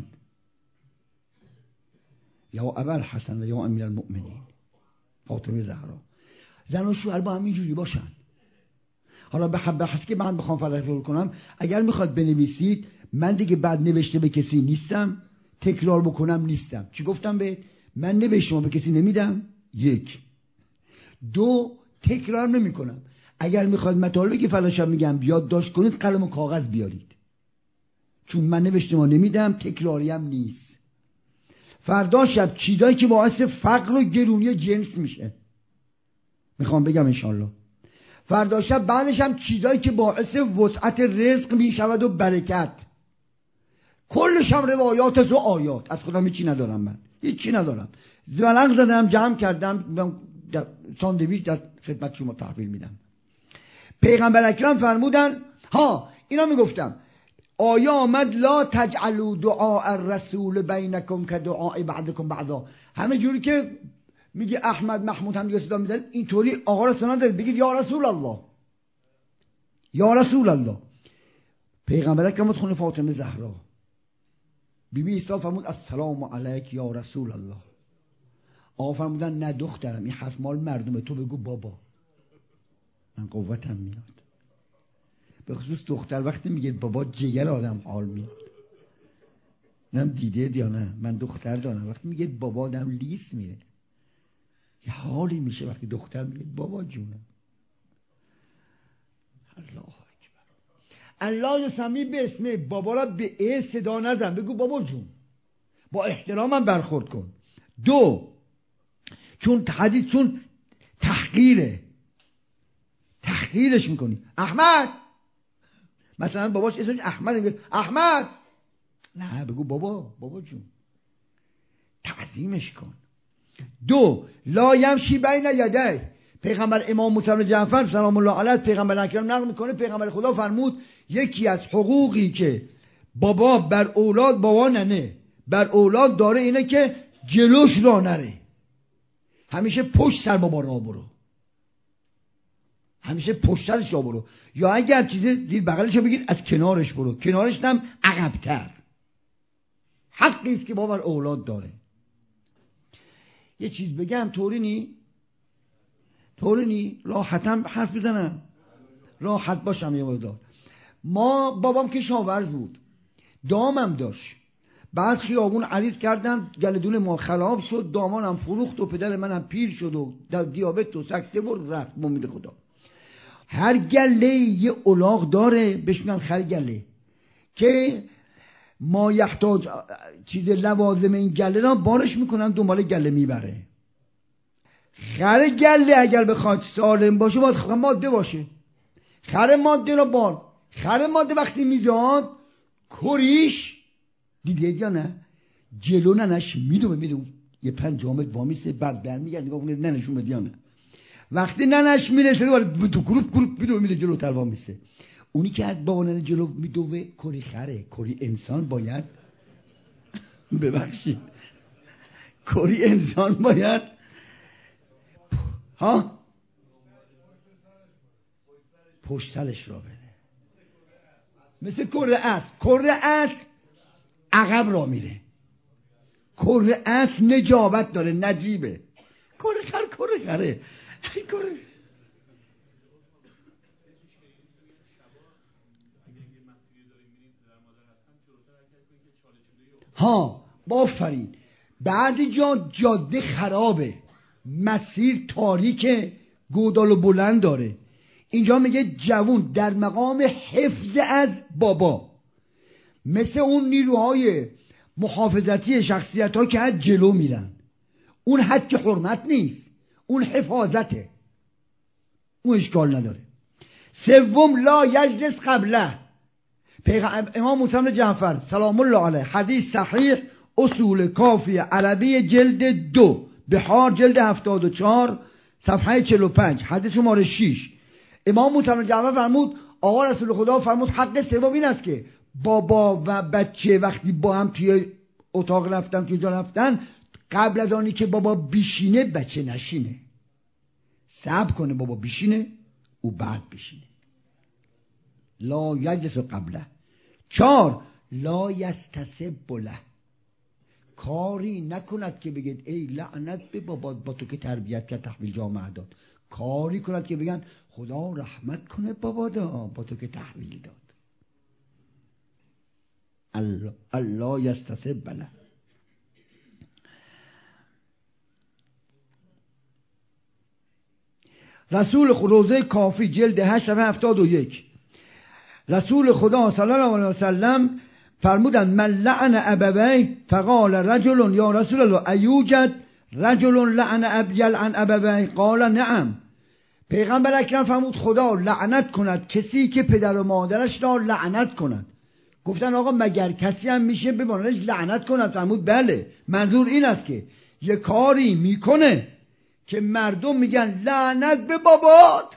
یا ابوالحسن و یا امیرالمؤمنین فاطمه زهرا. زن و شوهر با هم اینجوری باشن. حالا به حب بحث که من بخوام فرق کنم، اگر میخواد بنویسید من دیگه بعد نوشته به کسی نیستم، تکرار بکنم نیستم. چی گفتم بهت؟ من نوشته به کسی نمیدم. یک. دو، تکرار نمی کنم. اگر میخواد مطالبی که فلاشم میگم بیاد داشت کنید قلم و کاغذ بیارید، چون من نوشته ما نمیدم، تکراری هم نیست. فردا شب چیزایی که باعث فقر و گرونی جنس میشه میخوام بگم انشالله. فردا شب بعدش هم چیزایی که باعث وسعت رزق میشود و برکت. کلش هم روایات و آیات. از خودم هیچی ندارم، من هیچی ندارم. زلنگ زدم جمع کردم ساندویچ در خدمت شما تحویل میدم. پیغمبر اکرم فرمودن ها اینا میگفتم آیا آمد لا تجعلوا دعاء الرسول بینکم که دعاء بعضکم بعضا. همه جوری که میگه احمد محمود هم دیگه صدا میزن اینطوری آقا را سنان دارید بگید یا رسول الله یا رسول الله. پیغمبر اکرم خونه فاطمه زهرا بی بی عیسی فرمود السلام علیک یا رسول الله. آقا فرمودن نه دخترم، این حرف مال مردمه، تو بگو بابا، من قوتم میاد. به خصوص دختر وقتی میگه بابا جگر آدم حال میاد. نم دیده یا نه، من دختر دارم، وقتی میگه بابا آدم لیس میره، یه حالی میشه وقتی دختر میگه بابا جونم. الله اکبر. الله یسمی به اسمه، بابا را به ای صدا نزن، بگو بابا جون، با احترامم برخورد کن. دو، چون حدیث چون تحقیره، تحقیرش میکنی. احمد، مثلا باباش اسمش احمد، میگه احمد، نه بگو بابا، بابا جون، تعظیمش کن. دو، لا یمشی بین یدیه. پیغمبر امام موسی بن جعفر سلام الله علیه پیغمبر اکرم نقل میکنه، پیغمبر خدا فرمود یکی از حقوقی که بابا بر اولاد، بابا ننه بر اولاد داره اینه که جلوش را نره، همیشه پشت سر بابا را برو، همیشه پشت سرش را برو، یا اگر چیزی زیر بغلش بگیر از کنارش برو، کنارش هم عقب‌تر. حقی است که بابا بر اولاد داره. یه چیز بگم طوری نی طوری نی راحتم حرف بزنم، راحت باشم. یه مقدار ما بابام که شاورز بود، دامم داشت، بعد خیابون عریض کردن، گلدون ما خراب شد، دامانم فروخت و پدر منم پیر شد و در دیابت و سکته برد رفت با امید خدا. هر گله یه الاغ داره بهش میگن خرگله، که ما یحتاج چیز لوازم این گله را بارش میکنن، دنبال گله میبره. خر گله اگر بخواد سالم باشه باید خر ماده باشه. خر ماده را بار، خر ماده وقتی میزاد کریش دیده یا نه جلو ننش میدوه میدوه یه پنجامت وامیسه، بعد برمیگرد نگاه کنه ننشون بده یا نه. وقتی ننش میرسه دوباره تو گروپ گروپ میدوه میده جلو تر وامیسه. اونی که از بابا ننه جلو میدوه کری خره، کری انسان باید ببخشید کری انسان باید ها پشت سرش را بده، مثل کره اسب. کره اسب عقب را میره، کره اسب نجابت داره، نجیبه. کره خر کره خره کره ها بافرین. بعضی جا جاده خرابه، مسیر تاریکه، گودال و بلند داره. اینجا میگه جوون در مقام حفظ از بابا، مثل اون نیروهای محافظتی شخصیت ها که از جلو میرن، اون حد که حرمت نیست، اون حفاظته، اون اشکال نداره. سوم، لا یجلس قبله. امام موسی بن جعفر سلام الله علیه، حدیث صحیح، اصول کافی عربی جلد دو، بحار جلد هفتاد و چهار صفحه چهل و پنج، حدیث شماره شش. امام موسی بن جعفر فرمود، آقا رسول خدا فرمود حق سوم این است که بابا و بچه وقتی با هم توی اتاق رفتن، توی جا رفتن، قبل از آنی که بابا بیشینه بچه نشینه، صبر کنه بابا بیشینه او بعد بیشینه. لا یجلس قبله. چهار، لا یستسب له. کاری نکند که بگید ای لعنت به بابا با تو که تربیت کرد تحویل جامعه داد. کاری کند که بگن خدا رحمت کنه بابا دا با تو که تحویل داد. الله الله یستسب له. رسول روزه کافی جلد هشت صفحه هفتاد و یک. رسول خدا صلی الله علیه وسلم فرمودند من لعن ابویه فقال رجل یا رسول الله ایوجد رجل لعن اب یلعن ابویه قال نعم. پیغمبر اکرم فرمود خدا لعنت کند کسی که پدر و مادرش را لعنت کند. گفتن آقا مگر کسی هم میشه به مادرش لعنت کند؟ فرمود بله، منظور این است که یه کاری میکنه که مردم میگن لعنت به بابات،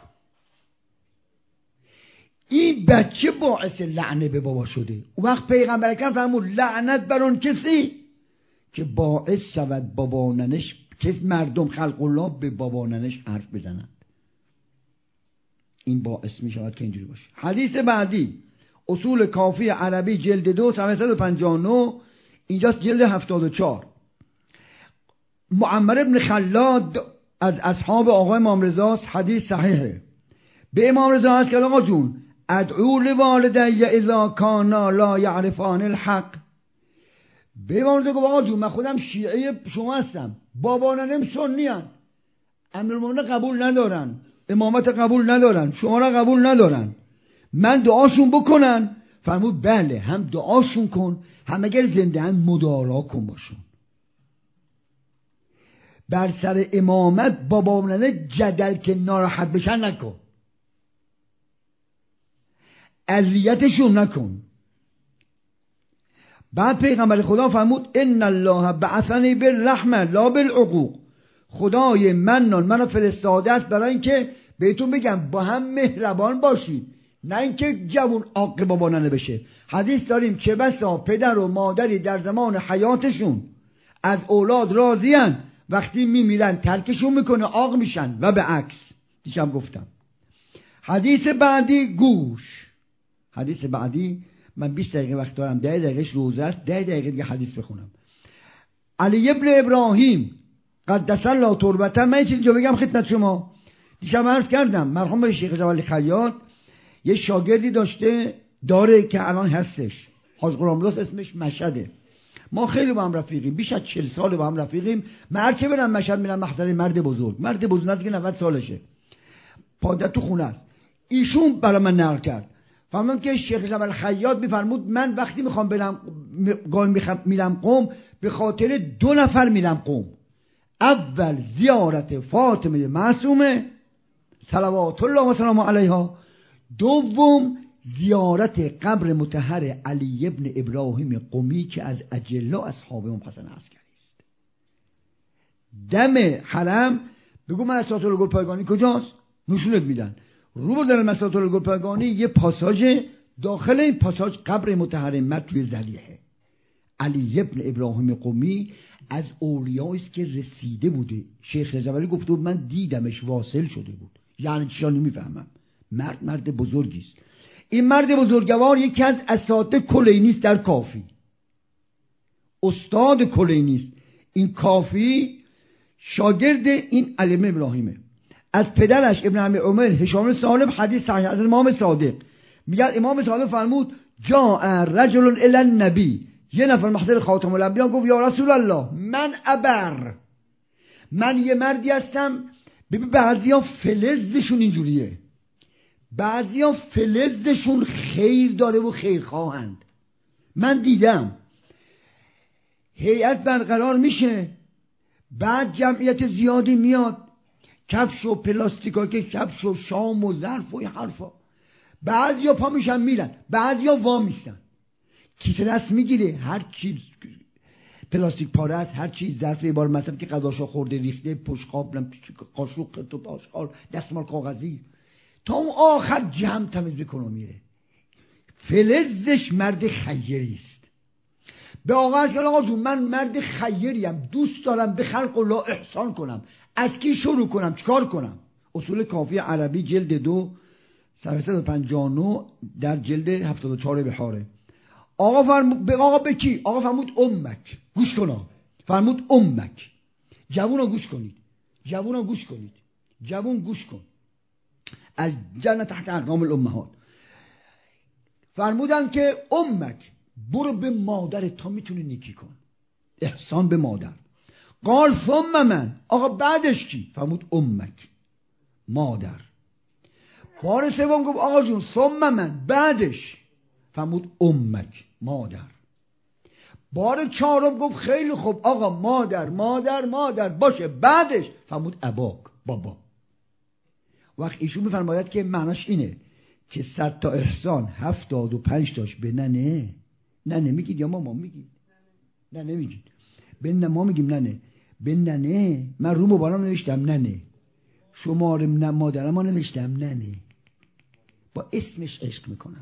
این بچه باعث لعنه به بابا شده. اون وقت پیغمبر اکرم فرمود لعنت بر اون کسی که باعث شود باباننش، که مردم خلق الله به باباننش حرف بزنند، این باعث می شود که اینجوری باشه. حدیث بعدی اصول کافی عربی جلد دو صفحه صد و پنجاه و نه، اینجاست جلد هفتاد و چهار. معمر ابن خلاد از اصحاب آقای امام رضا حدیث صحیحه. به امام رضا هست که آقا جون ادعو لوالدی اذا کانا لا یعرفان الحق. به امام رضا گفت آقا جون من خودم شیعه شما هستم، بابانم سنی هستن، امیرالمومنین قبول ندارن، امامت قبول ندارن، شما را قبول ندارن، من دعاشون بکنن؟ فرمود بله، هم دعاشون کن، هم اگر زنده هم مدارا کن باشون. بر سر امامت بابامنه جدل که ناراحت بشن نکن، اذیتشون نکن. بعد پیغمبر خدا فرمود ان الله بعثنی بالرحمه لا بالعقوق. خدای منان منو فرستاده است برای اینکه بهتون بگم با هم مهربان باشید، نه اینکه جوون عاق بابانه بشه. حدیث داریم که بسا پدر و مادری در زمان حیاتشون از اولاد راضیان، وقتی میمیرن ترکشون میکنه عاق میشن و به عکس. دیشب گفتم. حدیث بعدی گوش. حدیث بعدی من بیست دقیقه وقت دارم، ده دقیقهش روزه است، ده دقیقه دیگه حدیث بخونم. علی ابن ابراهیم قدس الله تربته. من چیزی جو بگم خدمت شما. دیشب عرض کردم مرحوم شیخ جواد خیاط یه شاگردی داشته داره که الان هستش، حاج غلامرضا اسمش مشهده. ما خیلی با هم رفیقیم، بیش از چهل سال با هم رفیقیم. من هر چه برم مشهد میرم محضر مرد بزرگ، مرد بزرگ نزدیک نود سالشه، پادت تو خونه است. ایشون برای من نقل کرد، فهمیدم که شیخ جواد خیاط میفرمود من وقتی میخوام برم گاهی میرم قم به خاطر دو نفر میرم قم. اول زیارت فاطمه معصومه صلوات الله و سلام علیها، دوم زیارت قبر مطهر علی ابن ابراهیم قمی که از اجلا اصحاب امام حسن عسکری است. دم حرم بگو من اساطیر گلپایگانی کجاست؟ نشونت میدن. رو در مساطیر گلپایگانی یه پاساژ، داخل این پاساژ قبر مطهر مکه ذلیحه. علی ابن ابراهیم قمی از اولیایی است که رسیده بوده. شیخ رضوی گفته بود من دیدمش واصل شده بود. یعنی چیزا نمیفهمم. مرد مرد بزرگی است. این مرد بزرگوار یکی از اساتید کلینی است در کافی. استاد کلینی است. این کافی شاگرد این علی ابن ابراهیمه. از پدرش ابن عمی عمر هشام صالح حدیث صحیح از امام صادق میگه امام صادق فرمود جاء رجل الی النبی، یه نفر محضر خاتم الانبیا گفت یا رسول الله من ابر، من یه مردی هستم. ببین بعضیا فلزشون اینجوریه، بعضیا فلزشون خیر داره و خیر خواهند. من دیدم هیئت برقرار میشه، بعد جمعیت زیادی میاد، کفش و پلاستیکا که کفش و شام و ظرف و این حرفا، بعضیا پا میشن میرن، بعضیا وا میشن، کیسه دست میگیره، هر چیز پلاستیک پاره است، هر چیز ظرف بار مثلا که غذاشو خورده ریخته، پشقاب، قاشق تو پاشقال، دستمال کاغذی، تا اون آخر جمع تمیز بکنه میره. فلزش مرد خیری است. به آقا هست که آقا جون من مرد خیریم، دوست دارم به خلق الله احسان کنم، از کی شروع کنم، چیکار کنم؟ اصول کافی عربی جلد دو صفحه صد و پنجاه و نه در جلد هفتاد و چهار بحاره. آقا فرمود به آقا به کی؟ آقا فرمود امک. گوش کن. فرمود امک. جوونا گوش کنید، جوونا گوش کنید، جوون گوش کن. از جنة تحت اقدام الامهات فرمودن که امک، برو به مادر تا میتونی نیکی کن، احسان به مادر. قال ثم من، آقا بعدش کی؟ فرمود امک، مادر. بار سوم گفت آقا جون ثم من، بعدش؟ فرمود امک، مادر. بار چهارم گفت خیلی خوب آقا مادر مادر مادر باشه، بعدش؟ فرمود اباک، بابا. وقت ایشون میفرماید که معناش اینه که صد تا احسان هفتاد و پنج تاش به ننه. ننه میگید یا ماما میگید؟ نه نمیگید. به ننه ما میگیم ننه. به ننه من رو مبارم نوشتم ننه، شماره مادرم ها نوشتم ننه. با اسمش عشق میکنم،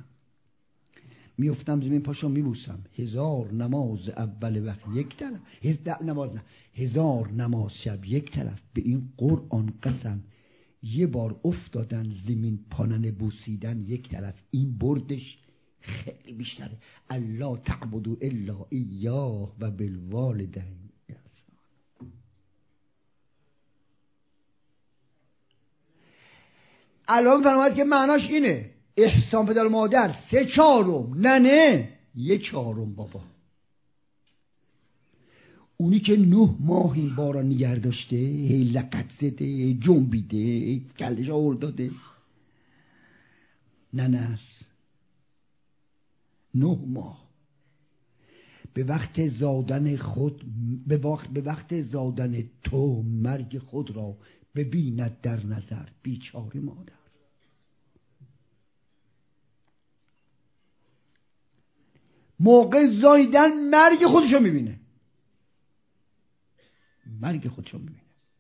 میفتم زمین پاشو میبوسم. هزار نماز اول وقت یک طرف، هزار نماز نه هزار نماز شب یک طرف، به این قرآن قسم یه بار افتادن زمین پانن بوسیدن یک طرف. این بردش خیلی بیشتره. الله تعبدو الا ایاه و بالوالدین. الان فرماید که معناش اینه احسان پدر مادر سه چهارم، نه نه یک چهارم بابا. اونی که نه ماهی باران نگه داشته، هی لقت زده، جنبیده، کلش آورد داده، نه نه است. نه ماه به وقت زادن خود به وقت, به وقت زادن تو مرگ خود را ببیند در نظر بیچاره مادر. موقع زایدن مرگ خودشو میبینه، مرگ خودشو میبینه.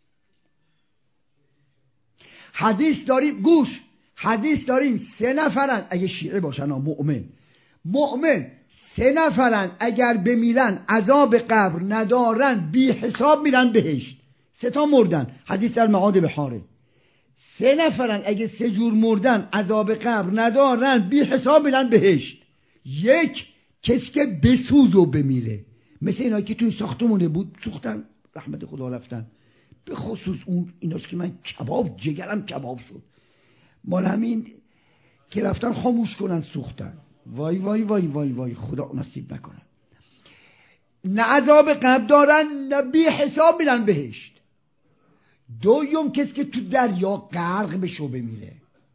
حدیث داریم، گوش، حدیث داریم سه نفرن اگه شیعه باشن ها، مؤمن مؤمن سه نفرن اگر بمیرن عذاب قبر ندارن بی حساب میرن بهشت. سه تا مردن، حدیث در معاد بحاره. سه نفرن اگه سه جور مردن عذاب قبر ندارن بی حساب میرن بهشت. یک کسی که بسوز و بمیره، مثل اینا که توی ساختمونه بود سوختن رحمت خدا رفتن، به خصوص اون ایناست که من کباب جگرم کباب شد، مال همین که رفتن خاموش کنن سوختن. وای وای وای وای وای خدا نصیب نکنه. نه عذاب قبر دارن نه بی حساب میرن بهشت. دوم کسی که تو دریا غرق بشه بمیره.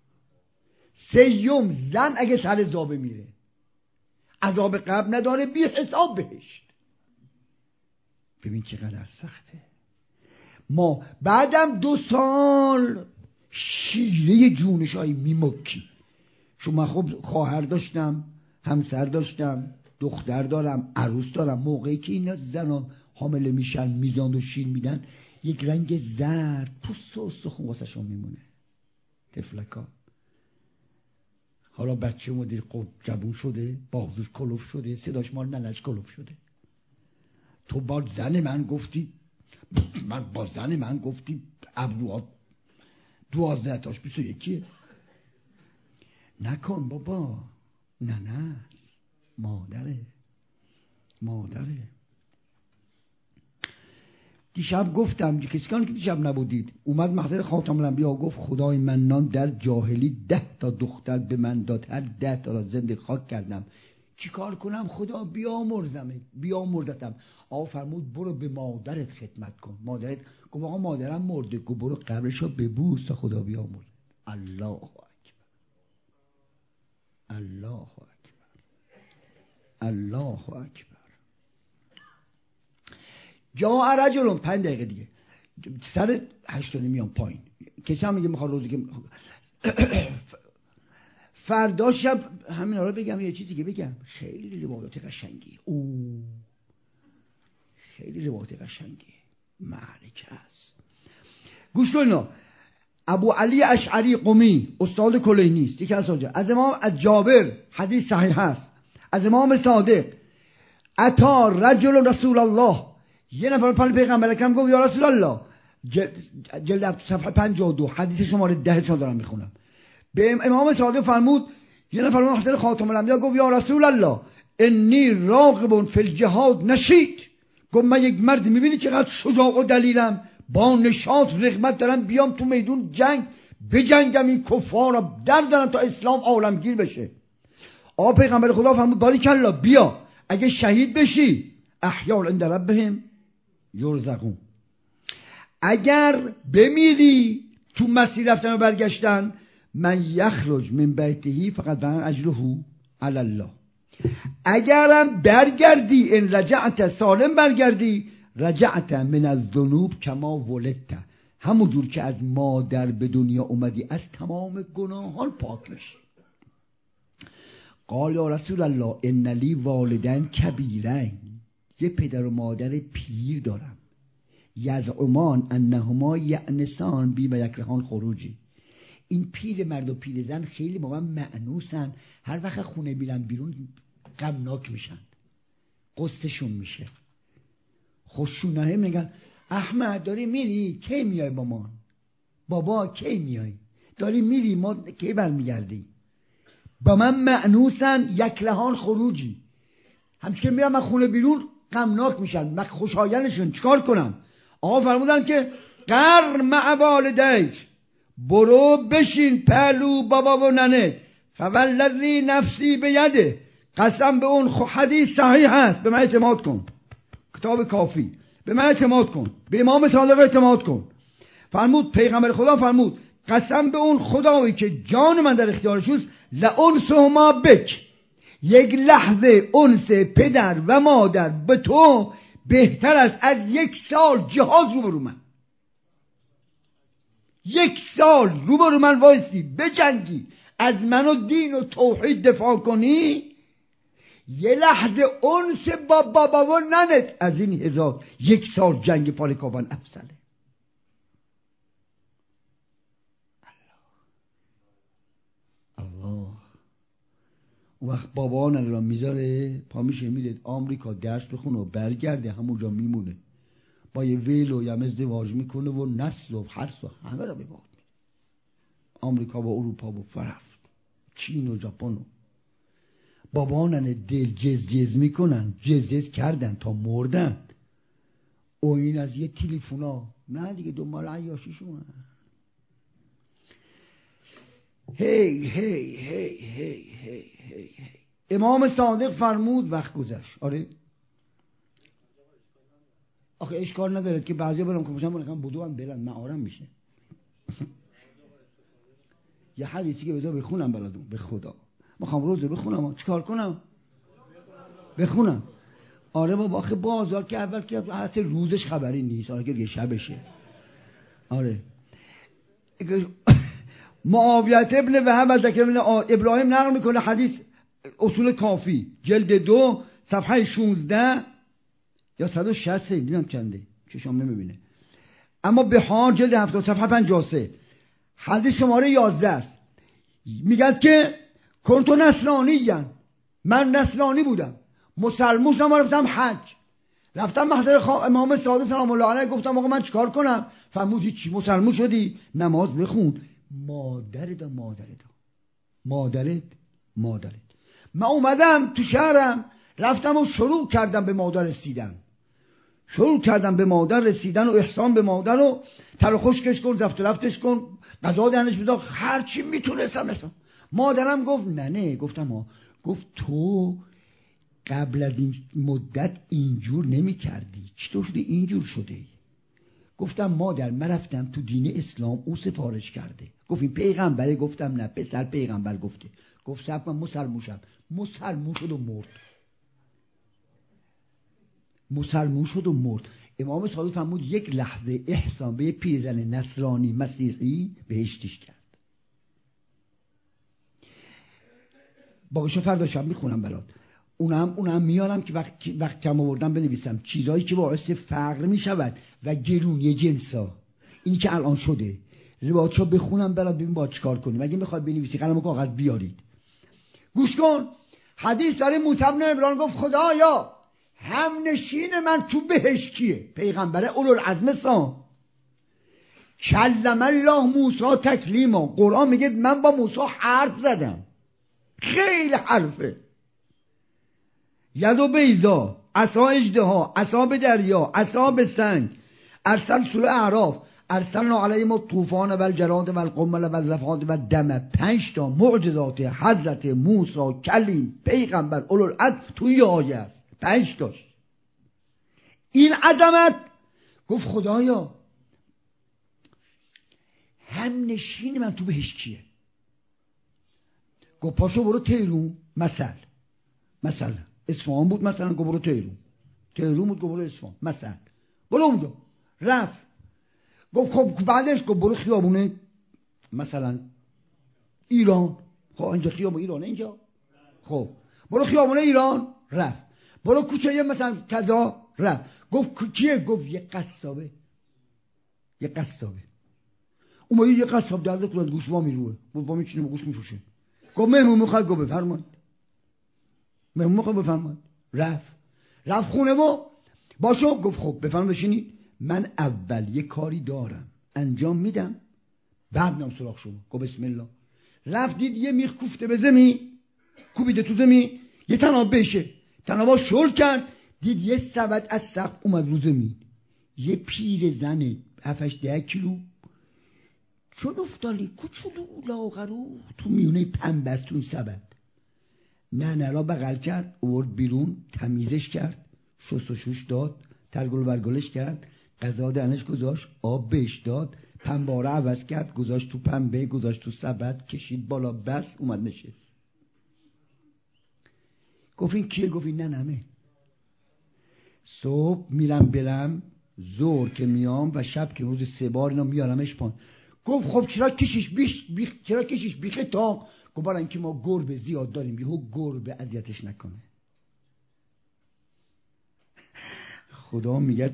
سوم زن اگه سر زابه میره عذاب قبر نداره بی حساب بهشت. ببین چقدر سخته. ما بعدم دو سال شیره جونشایی میمکی. چون من خب خواهر داشتم، همسر داشتم، دختر دارم، عروس دارم. موقعی که اینا زنا حامله میشن میزان و شیر میدن یک رنگ زرد پوست و استخون واسهشون میمونه، تفلکا. حالا بچه مدیر قب جبون شده، بازوش کلوف شده، صداش مال ننش کلوف شده. تو با زن من گفتی، من با زن من گفتی ابروات دوازده تاش بیست و یکیه. نکن بابا، نه نه مادره مادره. دیشب گفتم کسی که دیشب نبودید اومد محضر خاتم الانبیا گفت خدای منان در جاهلی ده تا دختر به من داد، هر ده تا را زنده خاک کردم، چی کار کنم خدا بیامرزم بیامرزتم. آقا فرمود برو به مادرت خدمت کن. مادرت گفت آقا مادرم مرده. گفت برو قبرشو ببوس تا خدا بیامرز. الله اکبر الله اکبر الله اکبر. جا رجلون پنج دقیقه دیگه سر هشتانی میام پایین. کسی هم میگه میخواد روزی که فردا شب همین رو بگم یه چیزی که بگم. خیلی روایت قشنگی، او خیلی روایت قشنگی معرکه است. گوش کن. ابو علی اشعری قمی استاد کلینی است، یکی از اونجا. از امام از جابر حدیث صحیح هست. از امام صادق اتا رجل رسول الله، یه نفر پل پیغمبر اکرم گفت یا رسول الله، جلد صفحه پنجاه و دو حدیث شماره ده چون دارم میخونم. به امام صادق فرمود یه نفر من حضرت خاتم الانبیا گفت یا رسول الله انی راغب فی الجهاد نشید. گفت من یک مرد میبینی چقدر شجاع و دلیرم، با نشاط رغبت دارم بیام تو میدون جنگ بجنگم، این کفار را در دارم تا اسلام عالمگیر بشه. آقا پیغمبر خدا فرمود باریکالله بیا، اگه شهید بشی احیاء عند ربهم یرزقون، اگر بمیری تو مسیر رفتن و برگشتن من یخرج من بیته فقط بنا اجره علی الله. اگرم برگردی ان رجعت سالم برگردی رجعت من الذنوب کما ولدت، همون جور که از مادر به دنیا اومدی از تمام گناهان پاک میشی. قال یا رسول الله ان لی والدین کبیرین، یه پدر و مادر پیر دارم، یزعمان انهما یعنسان بی و یکرهان خروجی. این پیر مرد و پیر زن خیلی با من معنوسن، هر وقت خونه میرن بیرون غمناک میشن، قصهشون میشه، خوششون نمیاد. میگن احمد داری میری کی میای با ما؟ بابا کی میای؟ داری میری ما کی برمیگردی؟ با من معنوسن یکلهان خروجی، همچنین که میرم من خونه بیرون غمناک میشن، من خوشایندشون چیکار کنم؟ آقا فرمودن که قر مع والدیک، برو بشین پهلو بابا و ننه، فوالذی نفسی به یده، قسم به اون حدیث صحیح هست، به من اعتماد کن، کتاب کافی، به من اعتماد کن، به امام صادق اعتماد کن. فرمود پیغمبر خدا فرمود قسم به اون خدایی که جان من در اختیارش است، لانسهما بک، یک لحظه انس پدر و مادر به تو بهتر است از یک سال جهاد رو برو من. یک سال رو برو من وایسی بجنگی، از من و دین و توحید دفاع کنی، یه لحظه انس با بابا و ننت از این هزار یک سال جنگ پالکابان افضله. الله. وقت بابا ننه را میذاره پا میشه میره آمریکا درس بخونه و برگرده همونجا میمونه، با یه ویل و یم ازدواج میکنه و نسل و حرس و همه را به باد میده. آمریکا با اروپا و فرفت چین و ژاپن و بابا ننه دل جز جز میکنن، جز جز کردن تا مردن. و این از یه تلفونا نه دیگه دنبال عیاشیشون. هی هی هی هی هی هی امام صادق فرمود وقت گذشت. آره آخه اشکال نداره که بعضیا برام که باشم بلکن بدو هم برن معارم میشه. یه حدیثی که بذار بخونم براتون به خدا، میخوام روزه بخونم چیکار کنم؟ بخونم. آره بابا آخه بازار که اول که حتی روزش خبری نیست، آره که دیگه شبشه. آره معاویه ابن وهب از ذکر ابراهیم نقل میکنه حدیث اصول کافی جلد دو صفحه شانزده یا صد و شصت دیدم چنده چشام نمیبینه، اما به ها جلد هفتاد صفحه پنجاه و سه حدیث شماره یازده است. میگه که کنتو نصرانی‌ام، من نصرانی بودم، مسلمون شدم رفتم حج، رفتم محضر امام صادق سلام الله علیه، گفتم آقا من چیکار کنم؟ فرمود هیچی، مسلمون شدی نماز بخون. مادرت مادرت مادرت مادرت من اومدم تو شهرم، رفتم و شروع کردم به مادر رسیدن، شروع کردم به مادر رسیدن و احسان به مادر و تر و خشکش کن، زفت و رفتش کن، غذا دهنش بذار، هر چی میتونستم مثلا. مادرم گفت نه نه، گفتم ها، گفت تو قبل از این مدت اینجور نمی کردی، چطور شده اینجور شده؟ گفتم مادر من رفتم تو دین اسلام، او سفارش کرده، گفت این پیغمبره، گفتم نه پسر پیغمبر گفته. گفت صاحب من مسلمون شدم، مسلمون شد و مرد، مسلمون شد و مرد. امام صادق فرمود یک لحظه احسان به پیرزن نصرانی مسیحی بهشتش کرد. باقیشو فردا شب میخونم برات، اونم اونم میارم که وقت وقت کم آوردم بنویسم چیزایی که باعث فقر میشود و گرونی جنسا. این که الان شده روایتشو بخونم برات ببین با چیکار کنیم. اگه میخواد بنویسی قلم و کاغذ بیارید. گوش کن، حدیث داره موسی بن عمران گفت خدایا هم نشین من تو بهشت کیه؟ پیغمبر اولوالعزم سام. کلم الله موسی تکلیما، قرآن میگه من با موسی حرف زدم، خیلی حرفه. ید و بیضا، عصا اژدها، عصا به دریا، عصا به سنگ، ارسل سوره اعراف، ارسلنا علیهم الطوفان و الجراد و القمل و الضفادع و الدم. پنج تا معجزات حضرت موسی کلیم پیغمبر اولوالعزم توی آیه است، پنج تاش. این عظمت گفت خدایا هم نشین من تو بهشت کیه؟ گفت پاشو برو تهرون، مثلا مثلا اصفهان بود مثلا، گفت برو تهرون، تهرون بود گفت برو اصفهان مثلا، برو اونجا. رفت گفت خب بعدش گفت برو خیابونه مثلا ایران، خب اینجا خیابون ایرانه اینجا، خب برو خیابونه ایران. رفت برو کوچه مثلا کذا، رفت گفت کیه؟ گفت یه قصابه، یه قصابه اومد یه قصاب درده کنند گوش وامی روه، گفت وامی چینه گوش میفروشه. گفت مهمون میخواد؟ گفت بفرمایید. مهمون میخواد؟ بفرمایید. رفت رفت خونه و باشو، گفت خب بفرمایید بشینید، من اول یه کاری دارم انجام میدم بعد میام سراغ شما. گفت بسم الله. رفت دید یه میخ کوفته به زمین، کوبیده تو زمین، یه تناب بشه، تنابا شل کرد، دید یه سبد از سقف اومد رو زمین، یه پیر زن هفتش ده کیلو چون افتالی کوچولو لاغرو تو میونه پنبستون سبد. نه را بغل کرد، آورد بیرون، تمیزش کرد، شست و شوش داد، ترگل برگلش کرد، غذا دهنش گذاشت، آب بهش داد، پنباره عوض کرد، گذاشت تو پنبه، گذاشت تو سبد، کشید بالا، بس اومد نشست. گفت این کیه؟ گفت این ننمه. صبح میرم برم، ظهر که میام و شب که روز سه بار اینا میارمش پایین. گفت خب چرا کشیش بیش بیخ چرا کشیش بیخه تا؟ گفت برای اینکه ما گربه زیاد داریم، یهو گربه اذیتش نکنه. خدا میگه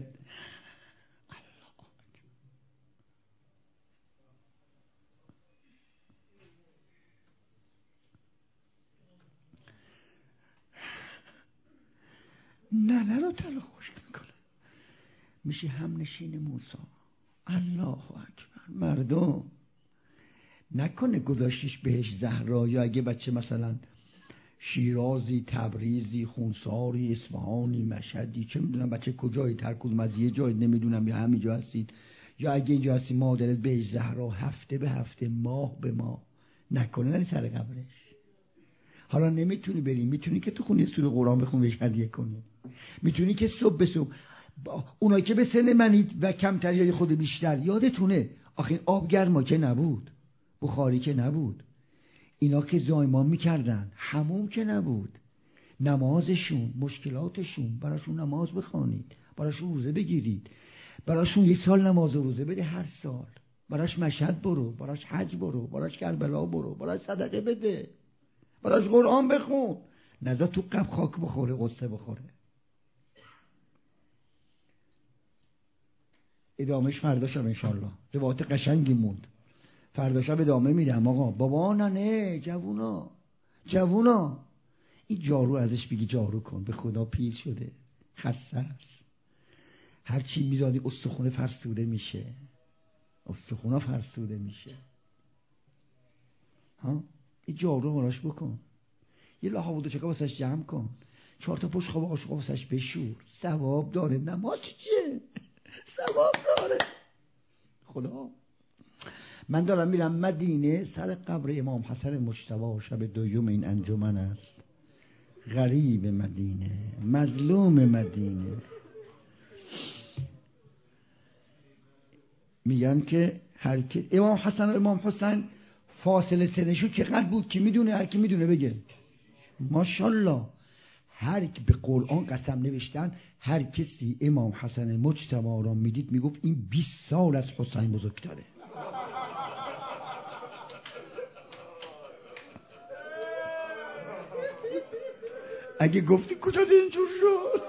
نه نه رو تل خشک میکنه، میشه هم نشین موسی. الله اکبر. مردم نکنه گذاشتیش بهش زهرا، یا اگه بچه مثلا شیرازی، تبریزی، خونساری، اصفهانی، مشهدی، چه میدونم بچه کجایی، تر کدوم از یه جای نمیدونم، یا همینجا هستید، یا اگه اینجا هستی مادرت بهش زهرا هفته به هفته، ماه به ماه، نکنه نری سر قبرش. حالا نمیتونی بری، میتونی که تو خونه سوره قرآن بخون بهش هدیه کنی، میتونی که صبح به صبح اونایی که به سن منید و کمتر یا خود بیشتر، یادتونه آخه آب گرما که نبود، بخاری که نبود، اینا که زایمان میکردن، حموم که نبود، نمازشون، مشکلاتشون، براشون نماز بخوانید، براشون روزه بگیرید، براشون یک سال نماز و روزه بده هر سال، براش مشهد برو، براش حج برو، براش کربلا برو، براش صدقه بده، براش قرآن بخون، نذار تو قب خاک بخوره، قصه بخوره. ادامهش فردا شب انشالله، روایت قشنگی موند، فردا شب ادامه میدم. آقا بابا ننه جوونا جوونا این جارو ازش بگی جارو کن، به خدا پیر شده، خسته است، هر چی میزادی استخونه فرسوده میشه، استخونه فرسوده میشه. ها این جارو براش بکن، یه لحاظ و چکا واسش جمع کن، چهار تا پشت خواب آشقا واسش بشور، ثواب داره. نماز چیه؟ ثواب داره. خدا من دارم میرم مدینه، سر قبر امام حسن مجتبی شب دوم این انجمن است. غریب مدینه، مظلوم مدینه. میگن که هر کی امام حسن و امام حسین فاصله سنشون چقدر بود که میدونه؟ هر کی میدونه بگه ماشاءالله. هر کی به قرآن قسم نوشتن، هر کسی امام حسن مجتبی را میدید میگفت این بیست سال از حسین بزرگتره. اگه گفتی کجا اینجور شد؟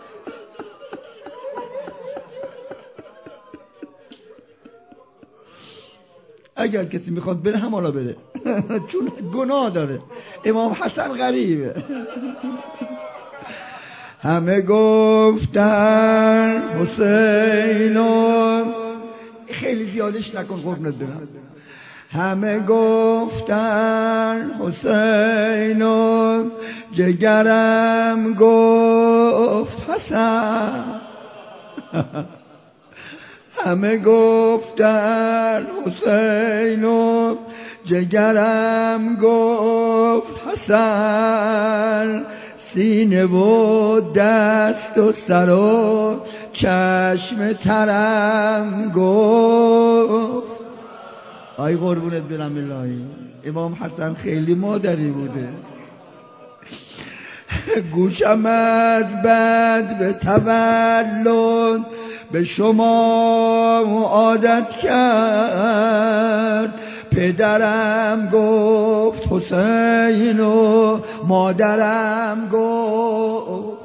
اگر کسی میخواد بره هم حالا بره چون گناه داره. امام حسن غریبه. همه گفتن حسینو، خیلی زیادش نکن قربونت برم. همه گفتن حسینو، جگرم گفت حسن. همه گفتن حسینو، جگرم گفت حسن. سینه و دست و سر و چشم ترم گفت. آی قربونت برم الهی، امام حسن خیلی مادری بوده. گوشم از بد به تولد به شما عادت کرد. پدرم گفت حسین و مادرم گفت.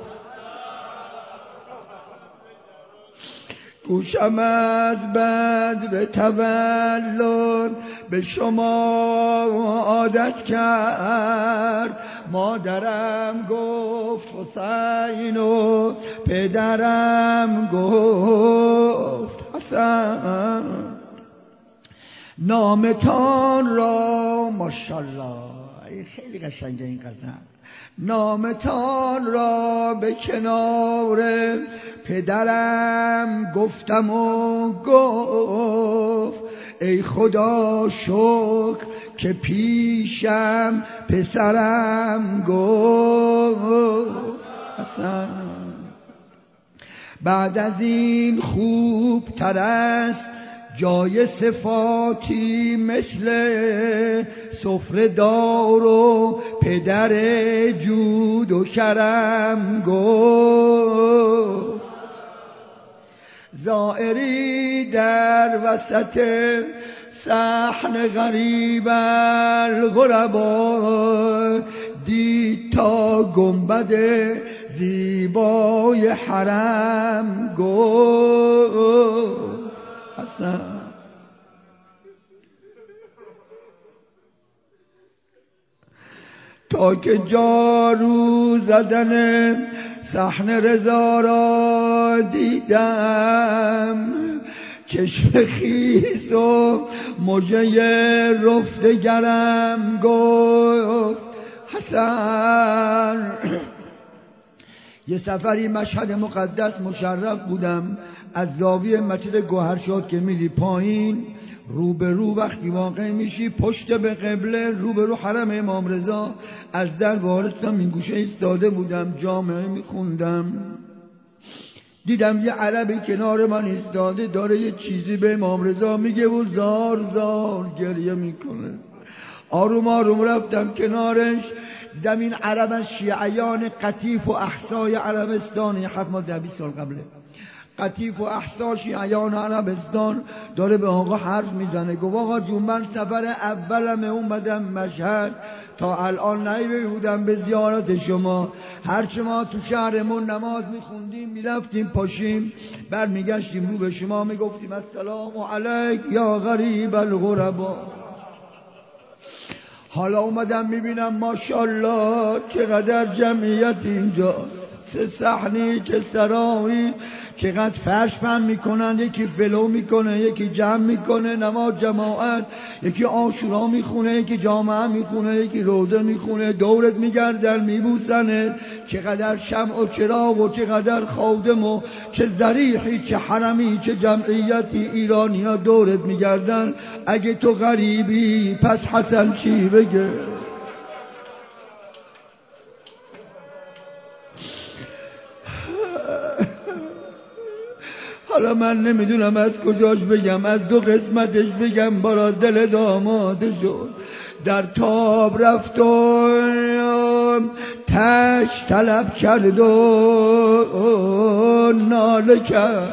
گوشم از بد به تولد به شما عادت کرد. مادرم گفت حسین و پدرم گفت حسن. نامتان را ماشاءالله خیلی قشنگه این قضا. نامتان را به کنار پدرم گفتم و گفت. ای خدا شکر که پیشم پسرم گفت حسن بعد از این خوب تر است جای صفاتی مثل سفره دار و پدر جود و کرم گفت زائری در وسط صحن غریب الغربا دید تا گنبد زیبای حرم گفت حسن تا که جارو زدن صحن رضا را دیدم چشم خیز و مژه رفته گرم گفت حسن یه سفری مشهد مقدس مشرف بودم از زاویه مسجد گوهرشاد که میری پایین رو به رو وقتی واقع میشی پشت به قبله رو به رو حرم امام رضا از در وارستم این گوشه ایستاده بودم جامعه میخوندم دیدم یه عربی کنار من ایستاده داره یه چیزی به امام رضا میگه و زار زار گریه میکنه آروم آروم رفتم کنارش دیدم این عرب از شیعیان قطیف و احسای عربستان حتی ما ده بیست سال قبله قطیف و احسا شیعیان عربستان داره به آقا حرف میزنه گفت آقا جون من سفر اولم اومدم مشهد تا الان نیبودم به زیارت شما هرچه ما تو شهرمون نماز میخوندیم میرفتیم پاشیم برمیگشتیم رو به شما میگفتیم السلام علیک یا غریب الغربا حالا اومدم میبینم ماشاءالله چقدر جمعیت اینجا چه صحنی چه سرایی چقدر فرش پهن میکنن یکی فلو میکنه یکی جمع میکنه نماز جماعت یکی عاشورا میخونه یکی جامعه میخونه یکی روزه میخونه دورت میگردن میبوسنه چقدر شمع و چراغ و چقدر خادم و چه ذریحی چه حرمی چه جمعیتی ایرانی ها دورت میگردن اگه تو غریبی پس حسن چی بگه حالا من نمیدونم از کجاش بگم از دو قسمتش بگم برا دل داماده شد در تاب رفت و تش طلب کرد و ناله کرد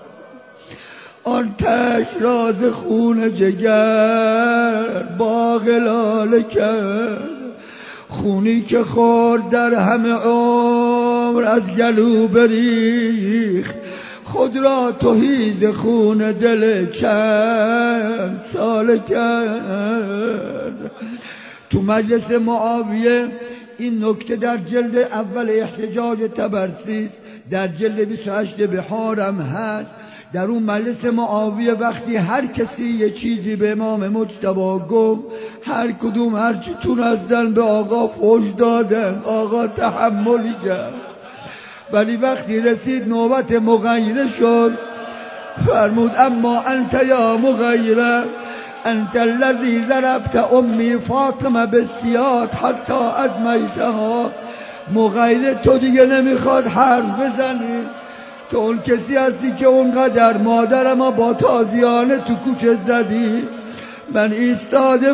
آن تش راز خون جگر باغ لاله کرد خونی که خورد در همه عمر از گلو بریخت خود را تهی خون دل چند سال کرد تو مجلس معاویه این نکته در جلد اول احتجاج طبرسی در جلد بیست و هشت بحارم هست در اون مجلس معاویه وقتی هر کسی یه چیزی به امام مجتبی گفت هر کدوم هر چی تونستن به آقا فوش دادن آقا تحملی کرد ولی وقتی رسید نوبت مغیره شد فرمود اما انت یا مغیره انت الذی ضربت امی فاطمه بالسیاط حتی ادمیتها مغیره تو دیگه نمیخواد حرف بزنی تو اون کسی هستی که اونقدر مادرم با تازیانه تو کوچه زدی من ایستاده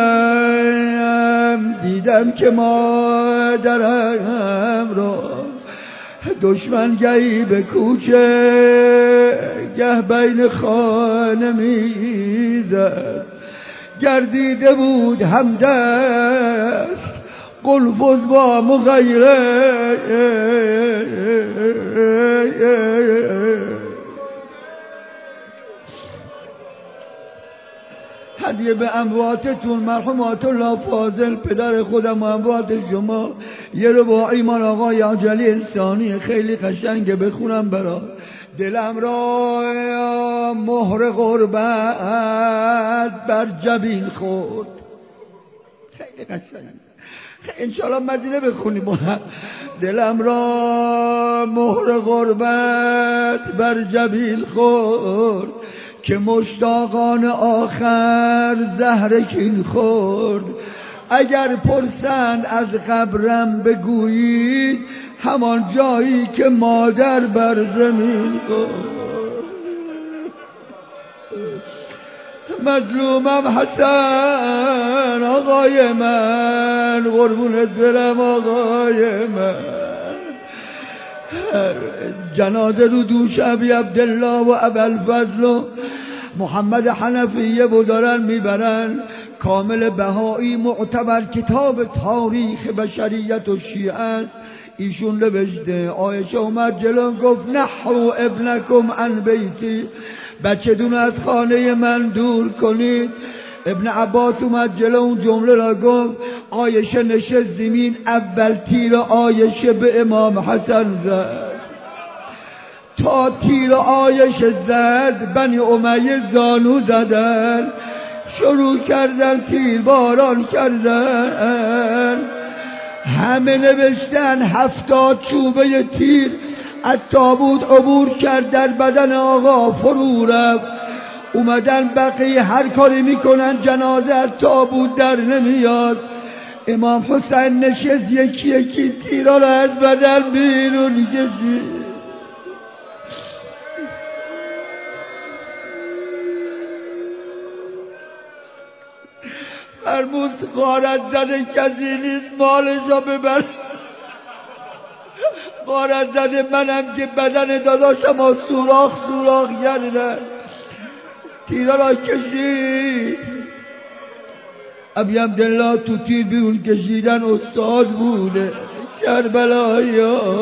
بودم دیدم که مادرم رو دشمن گهی به کوچه گه بین خانه میزد گردیده بود همدست قلفز با مغیره هدیه به امواتتون مرحومات الله فاضل پدر خودم و اموات شما یه رباعی من آقای عجلی انسانی خیلی قشنگه بخونم برا دلم را مهر غربت بر جبین خورد خیلی قشنگه انشاءالله مدینه بخونی با هم دلم را مهر غربت بر جبین خورد که مشتاقان آخر زهر کین خورد. اگر پرسند از قبرم بگویید همان جایی که مادر بر زمین خورد. مظلومم حسن آقای من، قربونت برم آقای من. جنازه رو دوش ابی عبدالله و ابوالفضل و محمد حنفیه و دارن میبرن. کامل بهایی معتبر کتاب تاریخ بشریت و شیعه ایشون نوشته. عایشه اومد جلو گفت نحو ابنکم عن بیتی، بچه دون از خانه من دور کنید. ابن عباس اومد جلو اون جمله را گفت. عایشه نشست زمین، اول تیر عایشه به امام حسن زد. تا تیر عایشه زد بنی امیه زانو زدن، شروع کردن تیر باران کردن. همه نوشتن هفتاد چوبه تیر از تابوت عبور کرد، در بدن آقا فرو رفت. اومدن بقیه هر کاری میکنن جنازه از تابوت در نمیاد. امام حسین نشست یکی یکی تیرا را از بدن بیرون کشید. فرمود غارت زده کسی نیست مالشا ببر. غارت زده منم که بدن داداشم ها سوراخ سوراخ گردن. تیرا را کشید. ابی عبدالله تو تیر بیرون کشیدن استاد بوده. کربلایی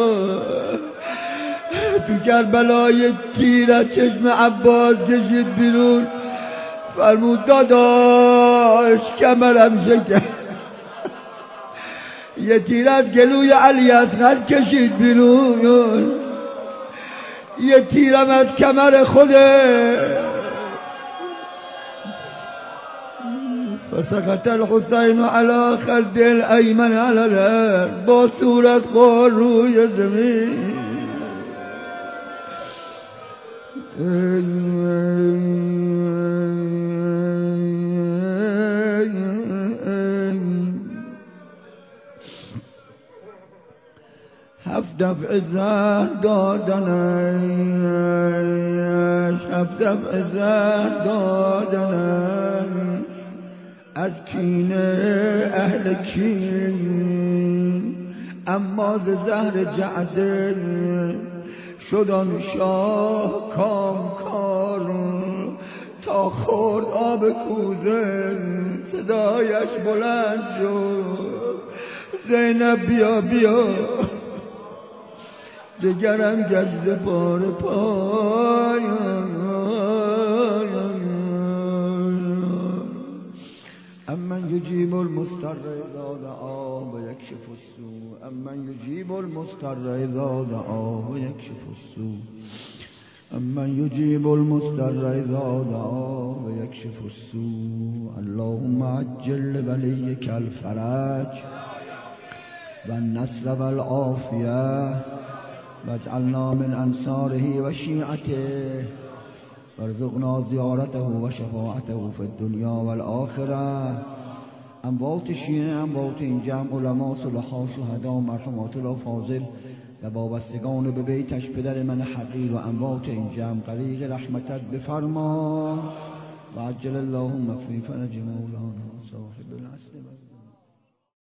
تو کربلای تیر از چشم عباس کشید بیرون. فرمود داداش کمرم شکست. یه تیر از گلوی علی اصغر کشید بیرون، یه تیرم از کمر خوده. فسقط الحسین علی خد الایمن علی الارض، با صورت خور روی زمین. هفت دفع زهر دادنش، هفت دفع زهر دادنش از کین اهل کین. اما ز زهر جعد شدن شاه کام کار، تا خورد آب کوزه صدایش بلند شد. زینب بیا بیا دگرم گشت پار پای. امن یجیب المضطر اذا دعا و یکشف السوء، امن یجیب المضطر اذا دعا و یکشف السوء، امن یجیب المضطر اذا دعا و یکشف السوء. اللهم عجل لولیک الفرج و النصر و العافیه واجعلنا من انصاره و شیعته وارزقنا زیارته و شفاعته فی الدنیا والآخره. اموات شیعه، اموات این جمع، علما، صلحا، شهدا، مرحومات الافاضل و وابستگان به بیتش، پدر من حقیر و اموات این جمع غریق رحمتت بفرما. و عجل اللهم فی فرج مولانا صاحب